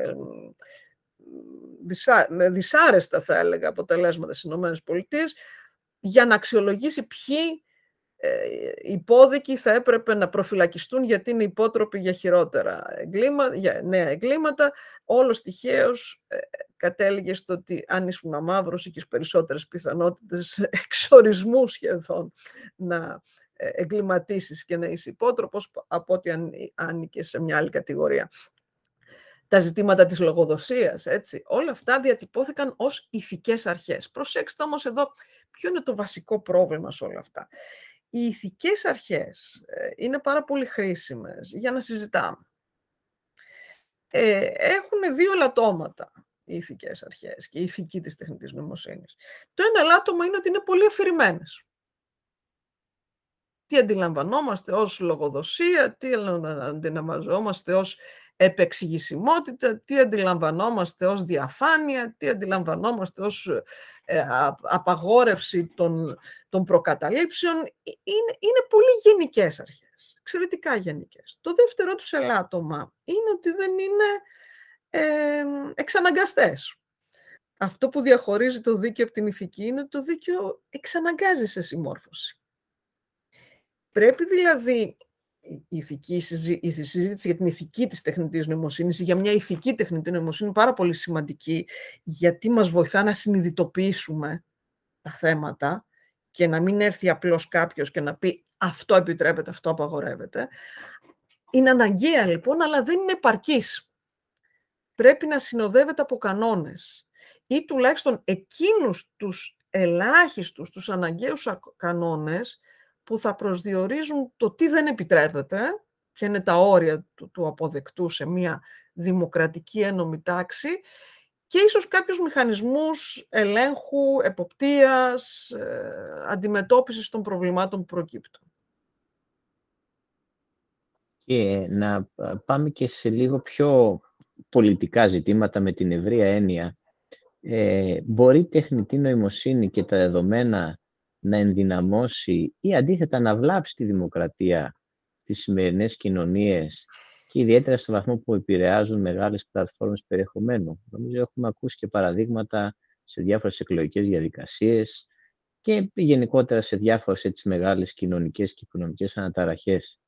δυσάρεστα, θα έλεγα, αποτελέσματα στις ΗΠΑ, για να αξιολογήσει ποιοι υπόδικοι θα έπρεπε να προφυλακιστούν γιατί είναι υπότροποι για για νέα εγκλήματα, όλος τυχαίως κατέληγε στο ότι αν ήσουν μαύρος είχες περισσότερες πιθανότητες εξορισμού σχεδόν να εγκληματίσεις και να είσαι υπότροπος από ότι αν άνοικες σε μια άλλη κατηγορία. Τα ζητήματα της λογοδοσίας, έτσι, όλα αυτά διατυπώθηκαν ως ηθικές αρχές. Προσέξτε όμως εδώ ποιο είναι το βασικό πρόβλημα σε όλα αυτά. Οι ηθικές αρχές είναι πάρα πολύ χρήσιμες για να συζητάμε. Έχουν δύο ελαττώματα οι ηθικές αρχές και η ηθική της τεχνητής νοημοσύνης. Το ένα ελάττωμα είναι ότι είναι πολύ αφηρημένες. Τι αντιλαμβανόμαστε ως λογοδοσία, τι αντιλαμβανόμαστε ως επεξηγησιμότητα, τι αντιλαμβανόμαστε ως διαφάνεια, τι αντιλαμβανόμαστε ως απαγόρευση των προκαταλήψεων. Είναι πολύ γενικές αρχές, εξαιρετικά γενικές. Το δεύτερο τους ελάττωμα είναι ότι δεν είναι εξαναγκαστές. Αυτό που διαχωρίζει το δίκαιο από την ηθική είναι ότι το δίκαιο εξαναγκάζει σε συμμόρφωση. Πρέπει δηλαδή η συζήτηση για την ηθική της τεχνητής νοημοσύνης, για μια ηθική τεχνητή νοημοσύνη, πάρα πολύ σημαντική, γιατί μας βοηθά να συνειδητοποιήσουμε τα θέματα και να μην έρθει απλώς κάποιος και να πει αυτό επιτρέπεται, αυτό απαγορεύεται. Είναι αναγκαία λοιπόν, αλλά δεν είναι επαρκής. Πρέπει να συνοδεύεται από κανόνες ή τουλάχιστον εκείνους τους ελάχιστους, τους αναγκαίους κανόνες που θα προσδιορίζουν το τι δεν επιτρέπεται και είναι τα όρια του αποδεκτού σε μια δημοκρατική ένομη τάξη και ίσως κάποιους μηχανισμούς ελέγχου, εποπτείας, αντιμετώπισης των προβλημάτων που προκύπτουν. Και να πάμε και σε λίγο πιο πολιτικά ζητήματα με την ευρεία έννοια. Μπορεί η τεχνητή νοημοσύνη και τα δεδομένα να ενδυναμώσει ή αντίθετα να βλάψει τη δημοκρατία στις σημερινές κοινωνίες και ιδιαίτερα στο βαθμό που επηρεάζουν μεγάλες πλατφόρμες περιεχομένου? Νομίζω έχουμε ακούσει και παραδείγματα σε διάφορες εκλογικές διαδικασίες και γενικότερα σε διάφορες μεγάλες κοινωνικές και οικονομικές αναταραχές.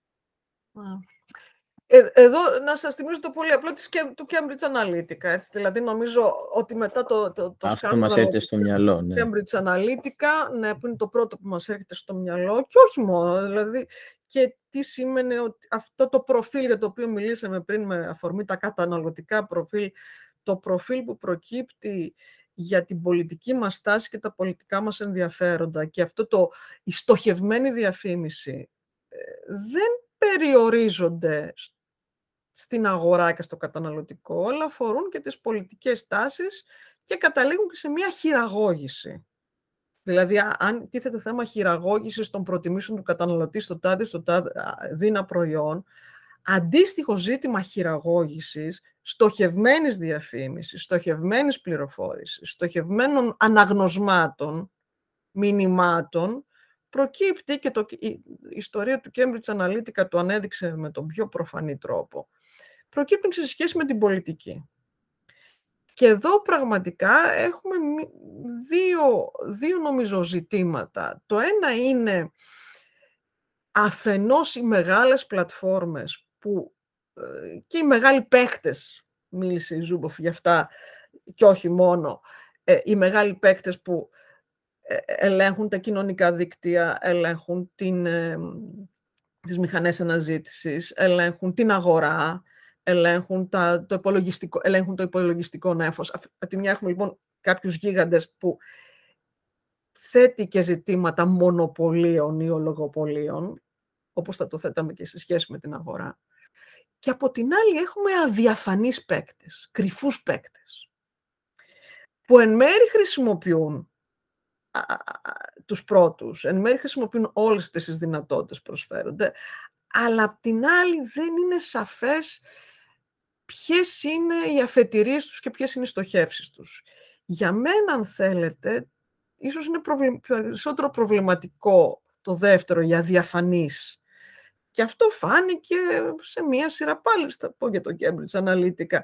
Εδώ να σας θυμίσω το πολύ απλό του Cambridge Analytica. Έτσι. Δηλαδή νομίζω ότι μετά το σκάνδαλο του στο μυαλό, ναι. Cambridge Analytica, ναι, που είναι το πρώτο που μας έρχεται στο μυαλό και όχι μόνο. Δηλαδή, και τι σήμαινε ότι αυτό το προφίλ για το οποίο μιλήσαμε πριν με αφορμή τα καταναλωτικά προφίλ, το προφίλ που προκύπτει για την πολιτική μας στάση και τα πολιτικά μας ενδιαφέροντα και η στοχευμένη διαφήμιση δεν περιορίζονται στην αγορά και στο καταναλωτικό, αλλά αφορούν και τις πολιτικές τάσεις και καταλήγουν και σε μια χειραγώγηση. Δηλαδή, αν τίθεται θέμα χειραγώγησης των προτιμήσεων του καταναλωτή στο τάδε δίνα προϊόν, αντίστοιχο ζήτημα χειραγώγησης, στοχευμένης διαφήμισης, στοχευμένης πληροφόρησης, στοχευμένων αναγνωσμάτων, μηνυμάτων, προκύπτει και η ιστορία του Cambridge Analytica το ανέδειξε με τον πιο προφανή τρόπο. Προκύπτουν σε σχέση με την πολιτική. Και εδώ πραγματικά έχουμε δύο νομίζω ζητήματα. Το ένα είναι αφενός οι μεγάλες πλατφόρμες και οι μεγάλοι παίχτες, μίλησε η Ζούμποφ γι' αυτά και όχι μόνο, οι μεγάλοι παίχτες που ελέγχουν τα κοινωνικά δίκτυα, ελέγχουν τις μηχανές αναζήτησης, ελέγχουν την αγορά, ελέγχουν το υπολογιστικό νέφος. Από τη μια έχουμε λοιπόν κάποιους γίγαντες που θέτει και ζητήματα μονοπωλίων ή ολογοπωλίων, όπως θα το θέταμε και σε σχέση με την αγορά. Και από την άλλη έχουμε αδιαφανείς παίκτες, κρυφούς παίκτες, που εν μέρει χρησιμοποιούν τους πρώτους, εν μέρει χρησιμοποιούν όλες τις δυνατότητες που προσφέρονται, αλλά απ' την άλλη δεν είναι σαφές ποιες είναι οι αφετηρίες τους και ποιες είναι οι στοχεύσεις τους. Για μένα, αν θέλετε, ίσως είναι περισσότερο προβληματικό το δεύτερο, η αδιαφανής. Και αυτό φάνηκε σε μία σειρά, πάλι θα πω για το Cambridge Analytica,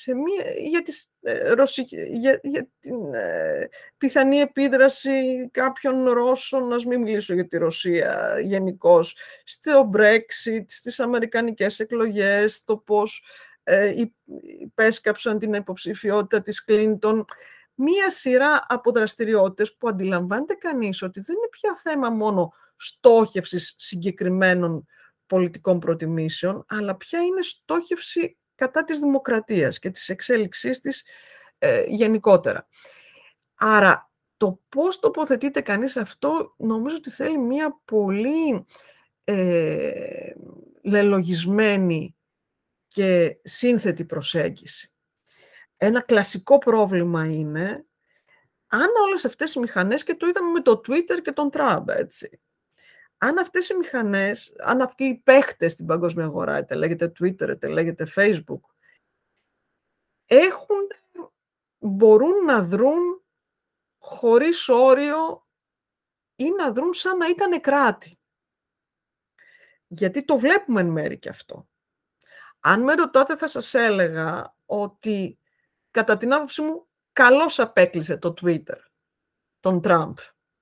για την πιθανή επίδραση κάποιων Ρώσων, ας μην μιλήσω για τη Ρωσία γενικώς, στο Brexit, στις αμερικανικές εκλογές, το πώς υπέσκαψαν την υποψηφιότητα της Κλίντον. Μία σειρά από δραστηριότητες που αντιλαμβάνεται κανείς ότι δεν είναι πια θέμα μόνο στόχευσης συγκεκριμένων πολιτικών προτιμήσεων, αλλά πια είναι στόχευση κατά της δημοκρατίας και της εξέλιξής της γενικότερα. Άρα, το πώς τοποθετείται κανείς αυτό, νομίζω ότι θέλει μία πολύ λελογισμένη και σύνθετη προσέγγιση. Ένα κλασικό πρόβλημα είναι αν όλες αυτές οι μηχανές, και το είδαμε με το Twitter και τον Τραμπ, έτσι, αν αυτές οι μηχανές, αν αυτοί οι παίχτες στην παγκόσμια αγορά, είτε λέγεται Twitter, είτε λέγεται Facebook, μπορούν να δρουν χωρίς όριο ή να δρουν σαν να ήταν κράτη. Γιατί το βλέπουμε εν μέρει και αυτό. Αν με ρωτάτε, θα σας έλεγα ότι κατά την άποψή μου καλώς απέκλεισε το Twitter τον Τραμπ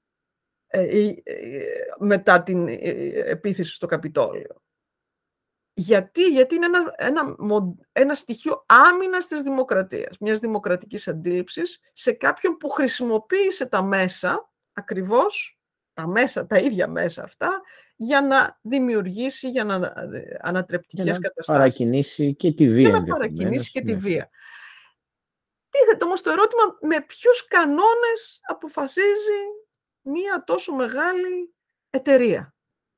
μετά την επίθεση στο Καπιτόλιο. Γιατί είναι ένα στοιχείο άμυνας της δημοκρατίας, μιας δημοκρατικής αντίληψης σε κάποιον που χρησιμοποίησε τα μέσα, ακριβώς τα ίδια μέσα αυτά, για να δημιουργήσει, για να ανατρεπτικές καταστάσεις. Παρακινήσει και τη βία. Για να παρακινήσει και τη βία. Τίθεται όμως το ερώτημα, με ποιους κανόνες αποφασίζει μία τόσο μεγάλη εταιρεία.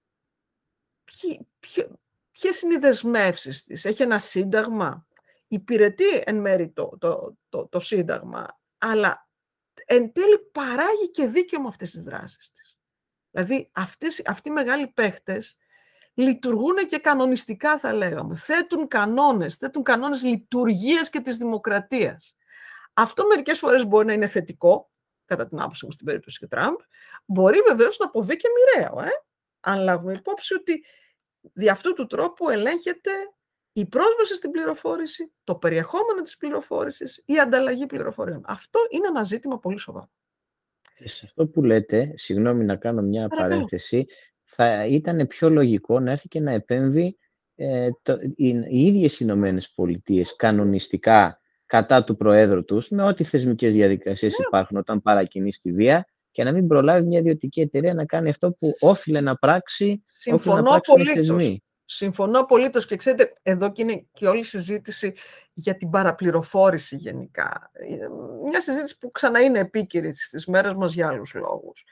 Ποιες είναι οι δεσμεύσεις της? Έχει ένα σύνταγμα? Υπηρετεί εν μέρει το σύνταγμα, αλλά εν τέλει παράγει και δίκαιο με αυτές τις δράσεις της. Δηλαδή αυτοί οι μεγάλοι παίχτες λειτουργούν και κανονιστικά, θα λέγαμε. Θέτουν κανόνες λειτουργίας και της δημοκρατίας. Αυτό μερικές φορές μπορεί να είναι θετικό, κατά την άποψη μου στην περίπτωση του Τραμπ, μπορεί βεβαίως να αποβεί και μοιραίο, αν λάβουμε υπόψη ότι δι' αυτού του τρόπου ελέγχεται η πρόσβαση στην πληροφόρηση, το περιεχόμενο της πληροφόρησης, η ανταλλαγή πληροφοριών. Αυτό είναι ένα ζήτημα πολύ σοβαρό. Σε αυτό που λέτε, συγγνώμη να κάνω μια παρένθεση, θα ήταν πιο λογικό να έρθει και να επέμβει οι ίδιες οι Ηνωμένες Πολιτείες κανονιστικά κατά του Προέδρου τους, με ό,τι θεσμικές διαδικασίες υπάρχουν όταν παρακινεί στη βία, και να μην προλάβει μια ιδιωτική εταιρεία να κάνει αυτό που όφιλε να πράξει. Συμφωνώ απολύτως. Συμφωνώ απολύτως και ξέρετε, εδώ και είναι και όλη η συζήτηση για την παραπληροφόρηση γενικά. Μια συζήτηση που ξανά είναι επίκαιρη στις μέρες μας για άλλους λόγους.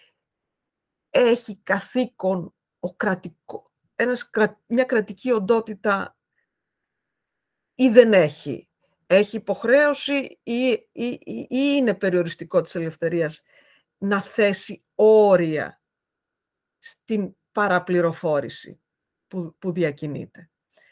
Έχει καθήκον μια κρατική οντότητα ή δεν έχει. Έχει υποχρέωση ή είναι περιοριστικό της ελευθερίας να θέσει όρια στην παραπληροφόρηση που διακινείται.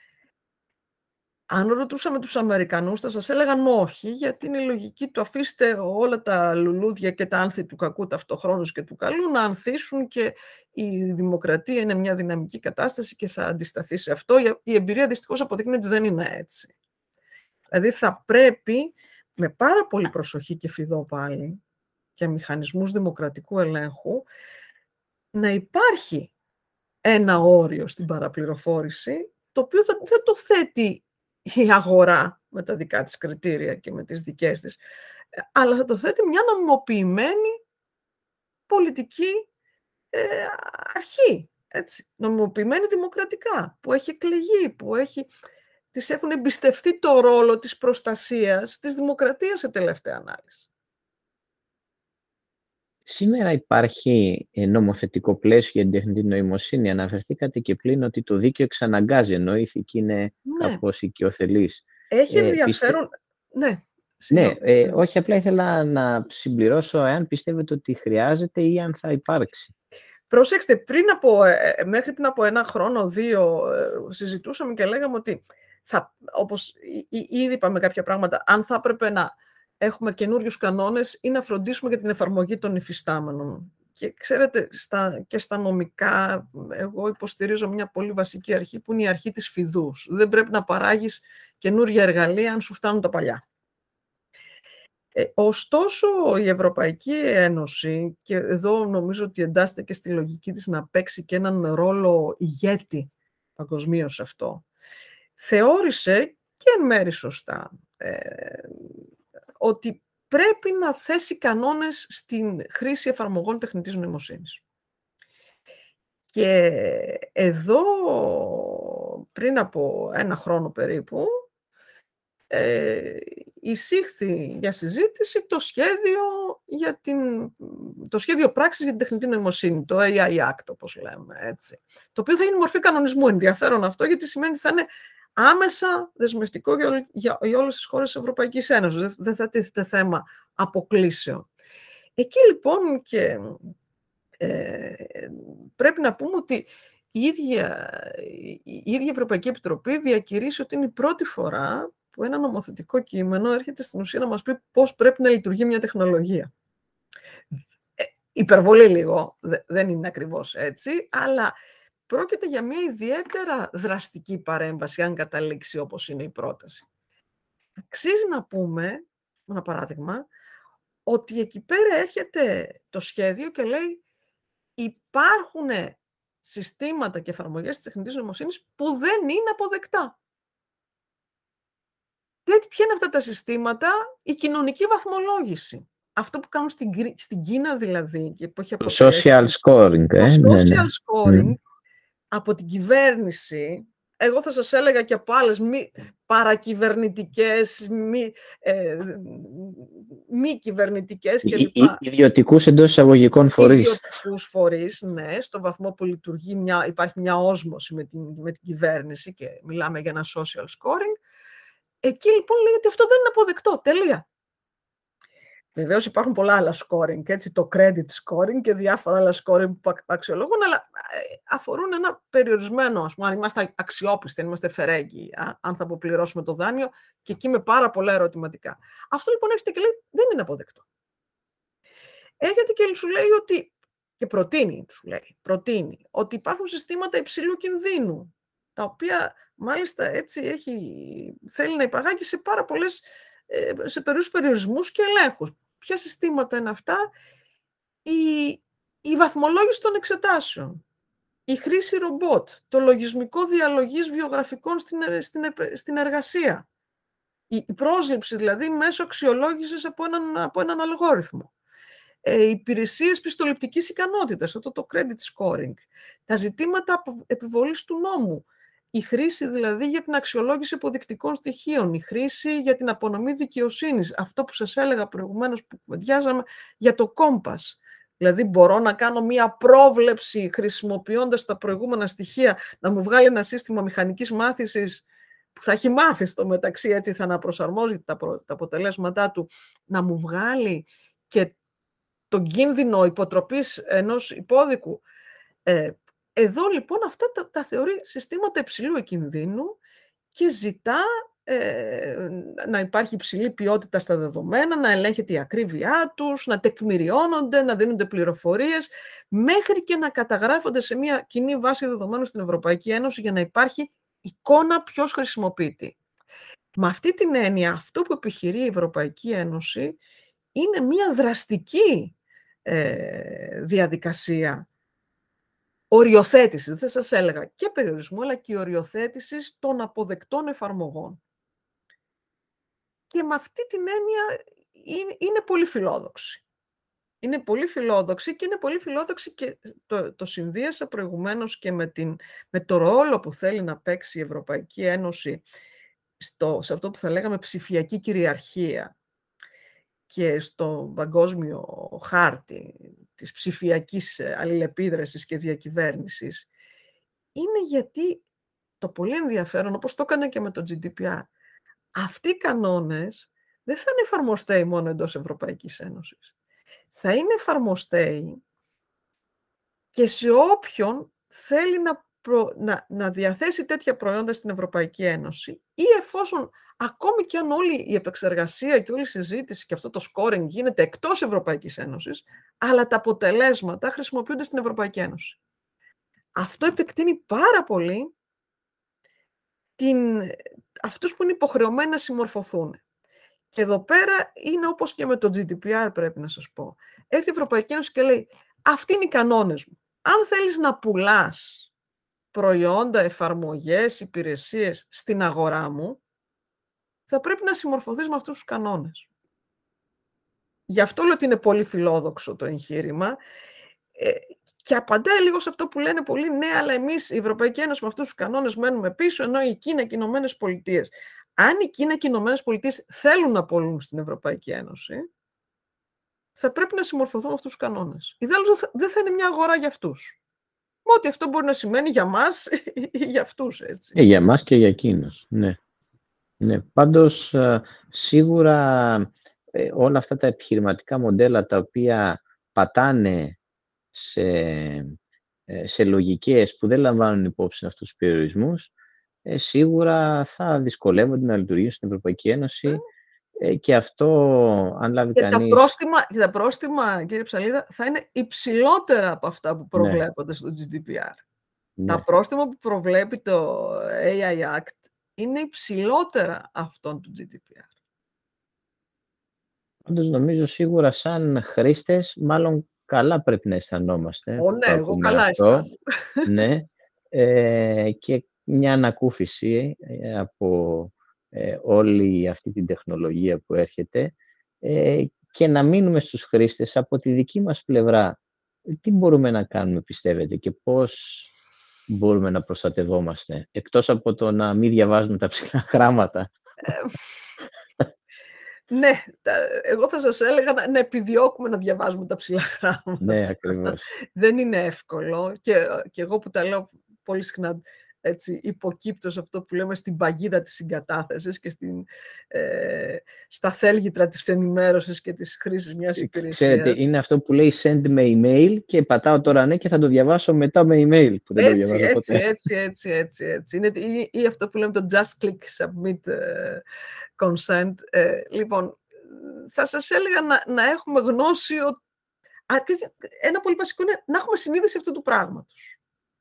Αν ρωτούσαμε τους Αμερικανούς, θα σας έλεγαν όχι, γιατί είναι η λογική του αφήστε όλα τα λουλούδια και τα άνθη του κακού ταυτοχρόνως και του καλού να ανθίσουν και η δημοκρατία είναι μια δυναμική κατάσταση και θα αντισταθεί σε αυτό. Η εμπειρία δυστυχώς αποδεικνύει ότι δεν είναι έτσι. Δηλαδή θα πρέπει με πάρα πολύ προσοχή και φιδό πάλι και μηχανισμούς δημοκρατικού ελέγχου να υπάρχει ένα όριο στην παραπληροφόρηση, το οποίο δεν το θέτει η αγορά με τα δικά της κριτήρια και με τις δικές της, αλλά θα το θέτει μια νομιμοποιημένη πολιτική αρχή, έτσι, νομιμοποιημένη δημοκρατικά, που έχει εκλεγεί, τις έχουν εμπιστευτεί το ρόλο της προστασίας της δημοκρατίας σε τελευταία ανάλυση. Σήμερα υπάρχει νομοθετικό πλαίσιο για την τεχνητή νοημοσύνη. Αναφερθήκατε και πριν ότι το δίκαιο εξαναγκάζει, ενώ η ηθική είναι κάπως οικειοθελής. Έχει ενδιαφέρον. Ναι, όχι, απλά ήθελα να συμπληρώσω εάν πιστεύετε ότι χρειάζεται ή αν θα υπάρξει. Προσέξτε, μέχρι πριν από 1 χρόνο, 2, συζητούσαμε και λέγαμε ότι όπως ήδη είπαμε κάποια πράγματα, αν θα έπρεπε να έχουμε καινούριους κανόνες ή να φροντίσουμε για την εφαρμογή των υφιστάμενων. Και ξέρετε, και στα νομικά, εγώ υποστηρίζω μια πολύ βασική αρχή που είναι η αρχή της φιδούς. Δεν πρέπει να παράγεις καινούργια εργαλεία αν σου φτάνουν τα παλιά. Ωστόσο, η Ευρωπαϊκή Ένωση, και εδώ νομίζω ότι εντάσσεται και στη λογική της να παίξει και έναν ρόλο ηγέτη παγκοσμίως αυτό, θεώρησε και εν μέρει σωστά ότι πρέπει να θέσει κανόνες στην χρήση εφαρμογών τεχνητής νοημοσύνης. Και εδώ, πριν από 1 χρόνο περίπου, εισήχθη για συζήτηση το σχέδιο πράξης για την τεχνητή νοημοσύνη, το AI Act, όπως λέμε, έτσι. Το οποίο θα είναι μορφή κανονισμού. Ενδιαφέρον αυτό, γιατί σημαίνει ότι θα είναι άμεσα δεσμευτικό για όλες τις χώρες της Ευρωπαϊκής Ένωσης. Δεν θα τίθεται θέμα αποκλήσεων. Εκεί λοιπόν και πρέπει να πούμε ότι η ίδια Ευρωπαϊκή Επιτροπή διακηρύσει ότι είναι η πρώτη φορά που ένα νομοθετικό κείμενο έρχεται στην ουσία να μας πει πώς πρέπει να λειτουργεί μια τεχνολογία. Υπερβολή λίγο, δεν είναι ακριβώς έτσι, αλλά πρόκειται για μια ιδιαίτερα δραστική παρέμβαση, αν καταλήξει όπως είναι η πρόταση. Αξίζει να πούμε, ένα παράδειγμα, ότι εκεί πέρα έρχεται το σχέδιο και λέει υπάρχουν συστήματα και εφαρμογές της τεχνητής νοημοσύνης που δεν είναι αποδεκτά. Δηλαδή, ποια είναι αυτά τα συστήματα? Η κοινωνική βαθμολόγηση. Αυτό που κάνουν στην Κίνα δηλαδή. Και που έχει το social scoring. Το social scoring από την κυβέρνηση, εγώ θα σας έλεγα και από άλλες παρακυβερνητικές, μη κυβερνητικές κλπ. Ιδιωτικούς εντός εισαγωγικών φορείς. Ιδιωτικούς φορείς, ναι, στο βαθμό που λειτουργεί υπάρχει μια όσμωση με την κυβέρνηση και μιλάμε για ένα social scoring. Εκεί λοιπόν λέει ότι αυτό δεν είναι αποδεκτό, τελεία. Βεβαίως υπάρχουν πολλά άλλα scoring, έτσι, το credit scoring και διάφορα άλλα scoring που αξιολογούν, αλλά αφορούν ένα περιορισμένο, ας πούμε, αν είμαστε αξιόπιστοι, αν είμαστε φερέγγοι, αν θα αποπληρώσουμε το δάνειο, και εκεί με πάρα πολλά ερωτηματικά. Αυτό λοιπόν έρχεται και λέει δεν είναι αποδεκτό. Έρχεται και σου λέει ότι, και προτείνει ότι υπάρχουν συστήματα υψηλού κινδύνου, τα οποία μάλιστα έτσι θέλει να υπαγάγει σε πάρα πολλές, σε περίπτωση περιορισμούς και ελέγχους. Ποια συστήματα είναι αυτά? Η βαθμολόγηση των εξετάσεων, η χρήση ρομπότ, το λογισμικό διαλογής βιογραφικών στην εργασία, η πρόσληψη δηλαδή μέσω αξιολόγησης από έναν αλγόριθμο, υπηρεσίες πιστοληπτικής ικανότητας, αυτό το credit scoring, τα ζητήματα επιβολής του νόμου, η χρήση δηλαδή για την αξιολόγηση αποδεικτικών στοιχείων, η χρήση για την απονομή δικαιοσύνης, αυτό που σας έλεγα προηγουμένως που κουβεντιάζαμε για το κόμπας. Δηλαδή μπορώ να κάνω μία πρόβλεψη χρησιμοποιώντας τα προηγούμενα στοιχεία, να μου βγάλει ένα σύστημα μηχανικής μάθησης που θα έχει μάθει στο μεταξύ, έτσι θα αναπροσαρμόζει τα αποτελέσματά του, να μου βγάλει και τον κίνδυνο υποτροπής ενός υπόδικου. Εδώ λοιπόν αυτά τα θεωρεί συστήματα υψηλού κινδύνου και ζητά να υπάρχει υψηλή ποιότητα στα δεδομένα, να ελέγχεται η ακρίβειά τους, να τεκμηριώνονται, να δίνονται πληροφορίες, μέχρι και να καταγράφονται σε μια κοινή βάση δεδομένων στην Ευρωπαϊκή Ένωση για να υπάρχει εικόνα ποιος χρησιμοποιείται. Με αυτή την έννοια, αυτό που επιχειρεί η Ευρωπαϊκή Ένωση είναι μια δραστική διαδικασία οριοθέτησης, δεν σας έλεγα και περιορισμού, αλλά και οριοθέτησης των αποδεκτών εφαρμογών. Και με αυτή την έννοια είναι πολύ φιλόδοξη. Είναι πολύ φιλόδοξη και είναι πολύ φιλόδοξη και το συνδύασα προηγουμένως και με το ρόλο που θέλει να παίξει η Ευρωπαϊκή Ένωση σε αυτό που θα λέγαμε ψηφιακή κυριαρχία και στο παγκόσμιο χάρτη της ψηφιακής αλληλεπίδρασης και διακυβέρνησης, είναι γιατί το πολύ ενδιαφέρον, όπως το έκανε και με το GDPR, αυτοί οι κανόνες δεν θα είναι εφαρμοστέοι μόνο εντός Ευρωπαϊκής Ένωσης. Θα είναι εφαρμοστέοι και σε όποιον θέλει να διαθέσει τέτοια προϊόντα στην Ευρωπαϊκή Ένωση, ή εφόσον ακόμη και αν όλη η επεξεργασία και όλη η συζήτηση και αυτό το scoring γίνεται εκτός Ευρωπαϊκής Ένωσης, αλλά τα αποτελέσματα χρησιμοποιούνται στην Ευρωπαϊκή Ένωση. Αυτό επεκτείνει πάρα πολύ αυτούς που είναι υποχρεωμένοι να συμμορφωθούν. Και εδώ πέρα είναι όπως και με το GDPR, πρέπει να σας πω. Έρχεται η Ευρωπαϊκή Ένωση και λέει, αυτοί είναι οι κανόνες μου. Αν θέλεις να πουλάς προϊόντα, εφαρμογές, υπηρεσίες στην αγορά μου, θα πρέπει να συμμορφωθείς με αυτούς τους κανόνες. Γι' αυτό λέω ότι είναι πολύ φιλόδοξο το εγχείρημα και απαντάει λίγο σε αυτό που λένε πολλοί, ναι, αλλά εμείς η Ευρωπαϊκή Ένωση με αυτούς τους κανόνες μένουμε πίσω, ενώ η Κίνα και οι Ηνωμένες Πολιτείες. Αν η Κίνα και οι Ηνωμένες Πολιτείες θέλουν να πωλούν στην Ευρωπαϊκή Ένωση, θα πρέπει να συμμορφωθούν με αυτούς τους κανόνες. Ιδάλλως δεν θα είναι μια αγορά για αυτούς. Με ό,τι αυτό μπορεί να σημαίνει για μας ή για αυτούς, έτσι. Για μας και για εκείνους, ναι. Ναι, πάντως σίγουρα όλα αυτά τα επιχειρηματικά μοντέλα τα οποία πατάνε σε λογικές που δεν λαμβάνουν υπόψη αυτούς τους περιορισμούς, σίγουρα θα δυσκολεύονται να λειτουργήσουν στην Ευρωπαϊκή Ένωση και αυτό, αν λάβει κανείς... Τα πρόστιμα, κύριε Ψαλίδα, θα είναι υψηλότερα από αυτά που προβλέπονται στο GDPR. Ναι. Τα πρόστιμα που προβλέπει το AI Act είναι υψηλότερα αυτών του GDPR. Πάντως νομίζω σίγουρα σαν χρήστες, μάλλον καλά πρέπει να αισθανόμαστε. Ναι, εγώ καλά αισθάνομαι. Ναι, και μια ανακούφιση από όλη αυτή την τεχνολογία που έρχεται και να μείνουμε στους χρήστες από τη δική μας πλευρά. Τι μπορούμε να κάνουμε, πιστεύετε, και πώς μπορούμε να προστατευόμαστε, εκτός από το να μην διαβάζουμε τα ψηλά γράμματα? Ναι, εγώ θα σας έλεγα να επιδιώκουμε να διαβάζουμε τα ψηλά γράμματα. Ναι, ακριβώς. Δεν είναι εύκολο και εγώ που τα λέω πολύ συχνά, έτσι, υποκύπτω σε αυτό που λέμε στην παγίδα της συγκατάθεσης και στα θέλγητρα της ενημέρωσης και της χρήσης μιας υπηρεσίας. Ξέρετε, είναι αυτό που λέει send με email και πατάω τώρα ναι και θα το διαβάσω μετά με email. Που δεν έτσι, το διαβάζω ποτέ. έτσι. Είναι, ή αυτό που λέμε το just click submit consent. Λοιπόν, θα σας έλεγα να έχουμε γνώση ένα πολύ βασικό είναι να έχουμε συνείδηση αυτού του πράγματος.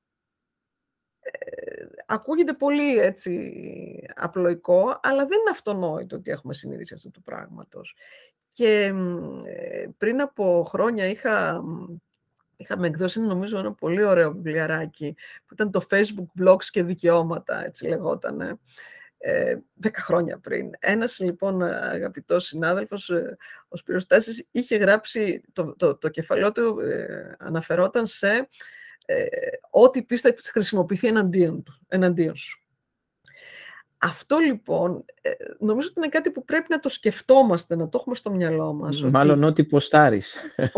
Ακούγεται πολύ έτσι απλοϊκό, αλλά δεν είναι αυτονόητο ότι έχουμε συνείδηση αυτού του πράγματος. Και πριν από χρόνια είχαμε εκδώσει, νομίζω, ένα πολύ ωραίο βιβλιαράκι που ήταν το Facebook Blogs και δικαιώματα, έτσι λεγότανε, 10 χρόνια πριν. Ένας λοιπόν αγαπητός συνάδελφος, ο Σπύρος Στάσης, είχε γράψει, το κεφαλαίο του αναφερόταν σε ό,τι πίστα χρησιμοποιηθεί εναντίον σου. Αυτό λοιπόν, νομίζω ότι είναι κάτι που πρέπει να το σκεφτόμαστε, να το έχουμε στο μυαλό μας. Μάλλον ό,τι ποστάρεις.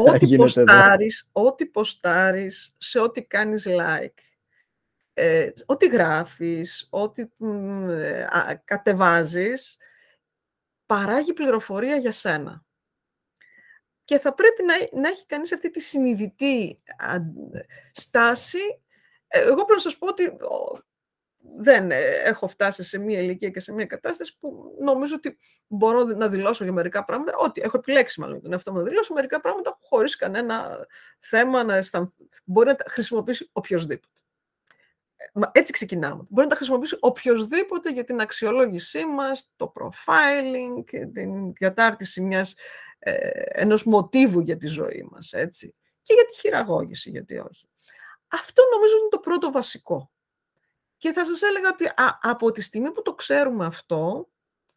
Ό,τι ποστάρεις, σε ό,τι κάνεις like, ό,τι γράφεις, ό,τι κατεβάζεις, παράγει πληροφορία για σένα. Και θα πρέπει να έχει κανείς αυτή τη συνειδητή στάση. Εγώ πρέπει να σας πω ότι δεν έχω φτάσει σε μία ηλικία και σε μία κατάσταση που νομίζω ότι μπορώ να δηλώσω για μερικά πράγματα, ότι έχω επιλέξει μάλλον τον εαυτό μου να δηλώσω μερικά πράγματα χωρίς κανένα θέμα μπορεί να τα χρησιμοποιήσει οποιοσδήποτε. Έτσι ξεκινάμε. Μπορεί να τα χρησιμοποιήσει οποιοσδήποτε για την αξιολόγησή μας, το profiling, την κατάρτιση ενός μοτίβου για τη ζωή μας, έτσι. Και για τη χειραγώγηση, γιατί όχι. Αυτό νομίζω είναι το πρώτο βασικό. Και θα σας έλεγα ότι από τη στιγμή που το ξέρουμε αυτό,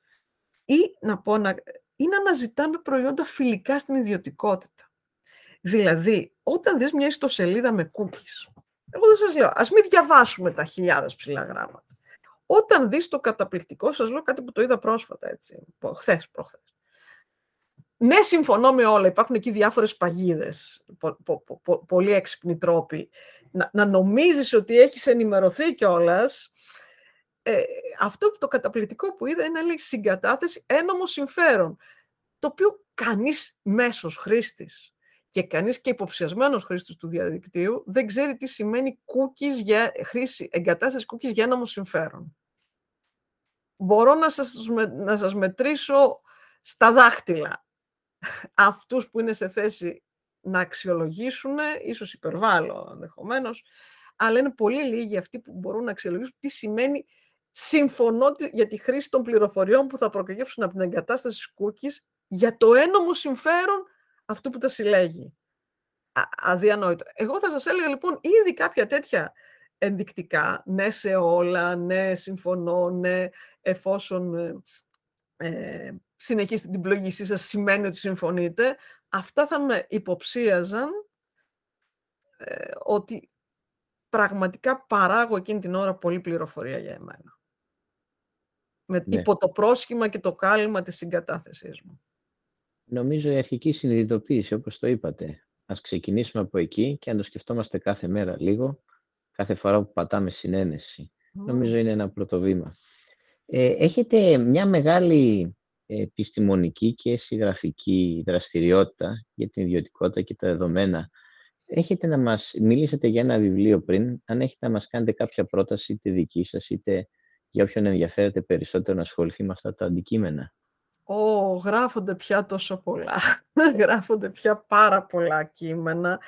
ή να αναζητάμε προϊόντα φιλικά στην ιδιωτικότητα. Δηλαδή, όταν δεις μια ιστοσελίδα με cookies, εγώ δεν σας λέω, ας μην διαβάσουμε τα χιλιάδες ψηλά γράμματα. Όταν δεις το καταπληκτικό, σας λέω κάτι που το είδα πρόσφατα, έτσι, προχθές. Ναι, συμφωνώ με όλα. Υπάρχουν εκεί διάφορες παγίδες, πολύ έξυπνοι τρόποι. Να νομίζεις ότι έχεις ενημερωθεί κιόλας. Αυτό το καταπληκτικό που είδα είναι, λέει, συγκατάθεση ένομο συμφέρον, το οποίο κανείς μέσος χρήστης και κανείς και υποψιασμένος χρήστης του διαδικτύου δεν ξέρει τι σημαίνει εγκατάσταση cookies για ένομο συμφέρον. Μπορώ να σας μετρήσω στα δάχτυλα αυτούς που είναι σε θέση να αξιολογήσουν, ίσως υπερβάλλω ενδεχομένως, αλλά είναι πολύ λίγοι αυτοί που μπορούν να αξιολογήσουν τι σημαίνει συμφωνώ για τη χρήση των πληροφοριών που θα προκύψουν από την εγκατάσταση cookies για το ένομο συμφέρον αυτού που τα συλλέγει. Αδιανόητο. Εγώ θα σας έλεγα λοιπόν ήδη κάποια τέτοια ενδεικτικά, ναι σε όλα, ναι συμφωνώ, ναι εφόσον συνεχίσετε την πλογήσή σας σημαίνει ότι συμφωνείτε, αυτά θα με υποψίαζαν ότι πραγματικά παράγω εκείνη την ώρα πολλή πληροφορία για εμένα. Υπό το πρόσχημα και το κάλυμα της συγκατάθεσής μου. Νομίζω η αρχική συνειδητοποίηση, όπως το είπατε. Ας ξεκινήσουμε από εκεί και αν το σκεφτόμαστε κάθε μέρα λίγο, κάθε φορά που πατάμε συνένεση. Νομίζω είναι ένα πρώτο βήμα. Έχετε μια μεγάλη επιστημονική και συγγραφική δραστηριότητα για την ιδιωτικότητα και τα δεδομένα. Έχετε να μας μιλήσετε για ένα βιβλίο πριν, αν έχετε να μας κάνετε κάποια πρόταση, είτε δική σας, είτε για όποιον ενδιαφέρεται περισσότερο να ασχοληθεί με αυτά τα αντικείμενα. Γράφονται πια τόσο πολλά. Γράφονται πια πάρα πολλά κείμενα.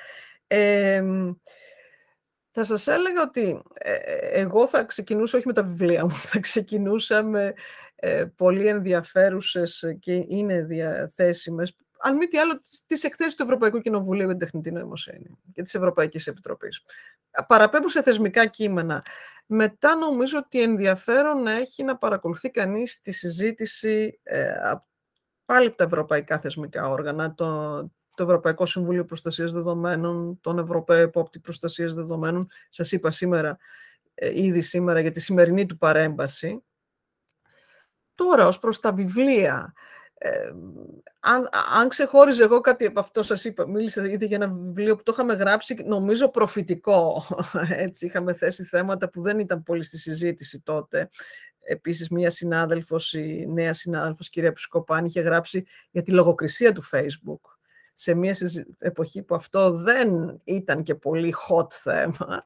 Θα σας έλεγα ότι εγώ θα ξεκινούσα όχι με τα βιβλία μου, θα ξεκινούσα με πολύ ενδιαφέρουσες και είναι διαθέσιμες, αν μη τι άλλο, τις εκθέσεις του Ευρωπαϊκού Κοινοβουλίου για την τεχνητή νοημοσύνη και της Ευρωπαϊκής Επιτροπής. Παραπέμπω σε θεσμικά κείμενα. Μετά νομίζω ότι ενδιαφέρον έχει να παρακολουθεί κανείς τη συζήτηση πάλι από τα ευρωπαϊκά θεσμικά όργανα, το Ευρωπαϊκό Συμβούλιο Προστασίας Δεδομένων, τον Ευρωπαίο Επόπτη Προστασίας Δεδομένων. Σας είπα ήδη σήμερα για τη σημερινή του παρέμβαση. Τώρα, ως προς τα βιβλία, αν ξεχώριζε εγώ κάτι από αυτό, σας είπα, μίλησα ήδη για ένα βιβλίο που το είχαμε γράψει, νομίζω προφητικό. Έτσι, είχαμε θέσει θέματα που δεν ήταν πολύ στη συζήτηση τότε. Επίσης, η νέα συνάδελφος, κυρία Επισκοπάνη, είχε γράψει για τη λογοκρισία του Facebook, σε μια εποχή που αυτό δεν ήταν και πολύ hot θέμα.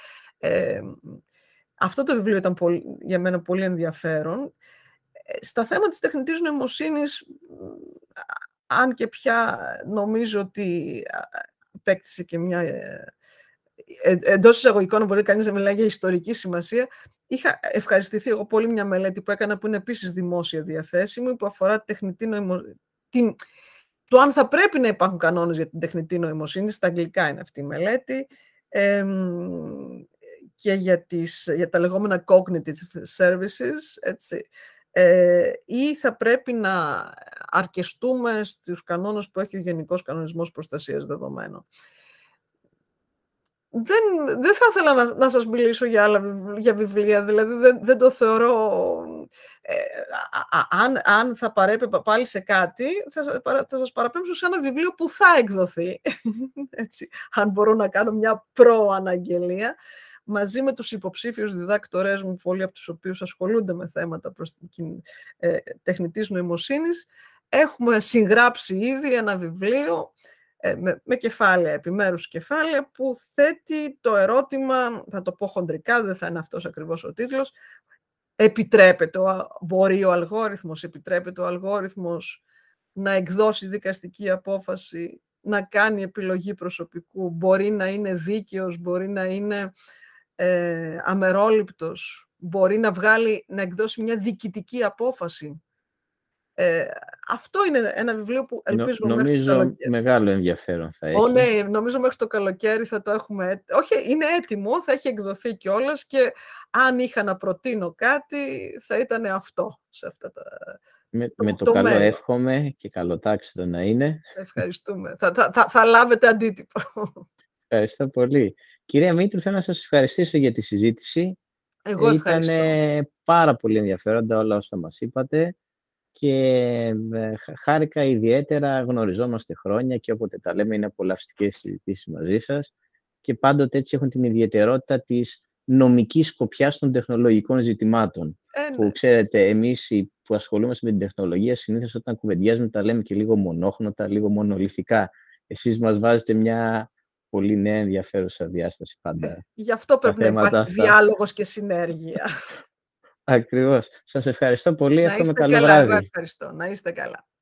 Αυτό το βιβλίο ήταν για μένα πολύ ενδιαφέρον. Στα θέματα της τεχνητής νοημοσύνης, αν και πια νομίζω ότι απέκτησε και μια εντός εισαγωγικών, μπορεί κανείς να μιλάει για ιστορική σημασία, είχα ευχαριστηθεί εγώ πολύ μια μελέτη που έκανα, που είναι επίσης δημόσια διαθέσιμη, που αφορά τη τεχνητή νοημοσύνη. Το αν θα πρέπει να υπάρχουν κανόνες για την τεχνητή νοημοσύνη, στα αγγλικά είναι αυτή η μελέτη, και για τα λεγόμενα cognitive services, έτσι. Ή θα πρέπει να αρκεστούμε στους κανόνες που έχει ο Γενικός Κανονισμός Προστασίας Δεδομένων. Δεν θα ήθελα να σας μιλήσω για βιβλία, δηλαδή δεν το θεωρώ αν θα παρέπεπα πάλι σε κάτι, θα σας παραπέμψω σε ένα βιβλίο που θα εκδοθεί, έτσι, αν μπορώ να κάνω μια προαναγγελία, μαζί με τους υποψήφιους διδάκτορές μου, πολλοί από τους οποίους ασχολούνται με θέματα τεχνητής νοημοσύνης. Έχουμε συγγράψει ήδη ένα βιβλίο με κεφάλαια, επιμέρους κεφάλαια, που θέτει το ερώτημα, θα το πω χοντρικά, δεν θα είναι αυτός ακριβώς ο τίτλος, μπορεί ο αλγόριθμος να εκδώσει δικαστική απόφαση, να κάνει επιλογή προσωπικού, μπορεί να είναι δίκαιος, μπορεί να είναι αμερόληπτος, μπορεί να εκδώσει μια διοικητική απόφαση. Αυτό είναι ένα βιβλίο που ελπίζουμε μέχρι το καλοκαίρι. Μεγάλο ενδιαφέρον θα έχει. Ναι, νομίζω μέχρι το καλοκαίρι θα το έχουμε. Όχι, είναι έτοιμο, θα έχει εκδοθεί κιόλας, και αν είχα να προτείνω κάτι, θα ήταν αυτό. Σε αυτά με το καλό μέλλον. Εύχομαι και καλοτάξιτο να είναι. Ευχαριστούμε. Θα λάβετε αντίτυπο. Ευχαριστώ πολύ. Κυρία Μήτρου, θέλω να σας ευχαριστήσω για τη συζήτηση. Εγώ ευχαριστώ. Ήταν πάρα πολύ ενδιαφέροντα όλα όσα μας είπατε και χάρηκα ιδιαίτερα, γνωριζόμαστε χρόνια και όποτε τα λέμε είναι απολαυστικές συζητήσεις μαζί σας και πάντοτε έτσι έχουν την ιδιαιτερότητα της νομικής σκοπιάς των τεχνολογικών ζητημάτων. Που ξέρετε, εμείς που ασχολούμαστε με την τεχνολογία, συνήθως όταν κουβεντιάζουμε τα λέμε και λίγο μονόχνοτα, λίγο μονολυθικά. Εσείς μας βάζετε μια πολύ νέα ενδιαφέρουσα διάσταση πάντα. Γι' αυτό πρέπει να υπάρχει διάλογος και συνέργεια. Ακριβώς. Σας ευχαριστώ πολύ. Εύχομαι καλό βράδυ. Εγώ ευχαριστώ. Να είστε καλά.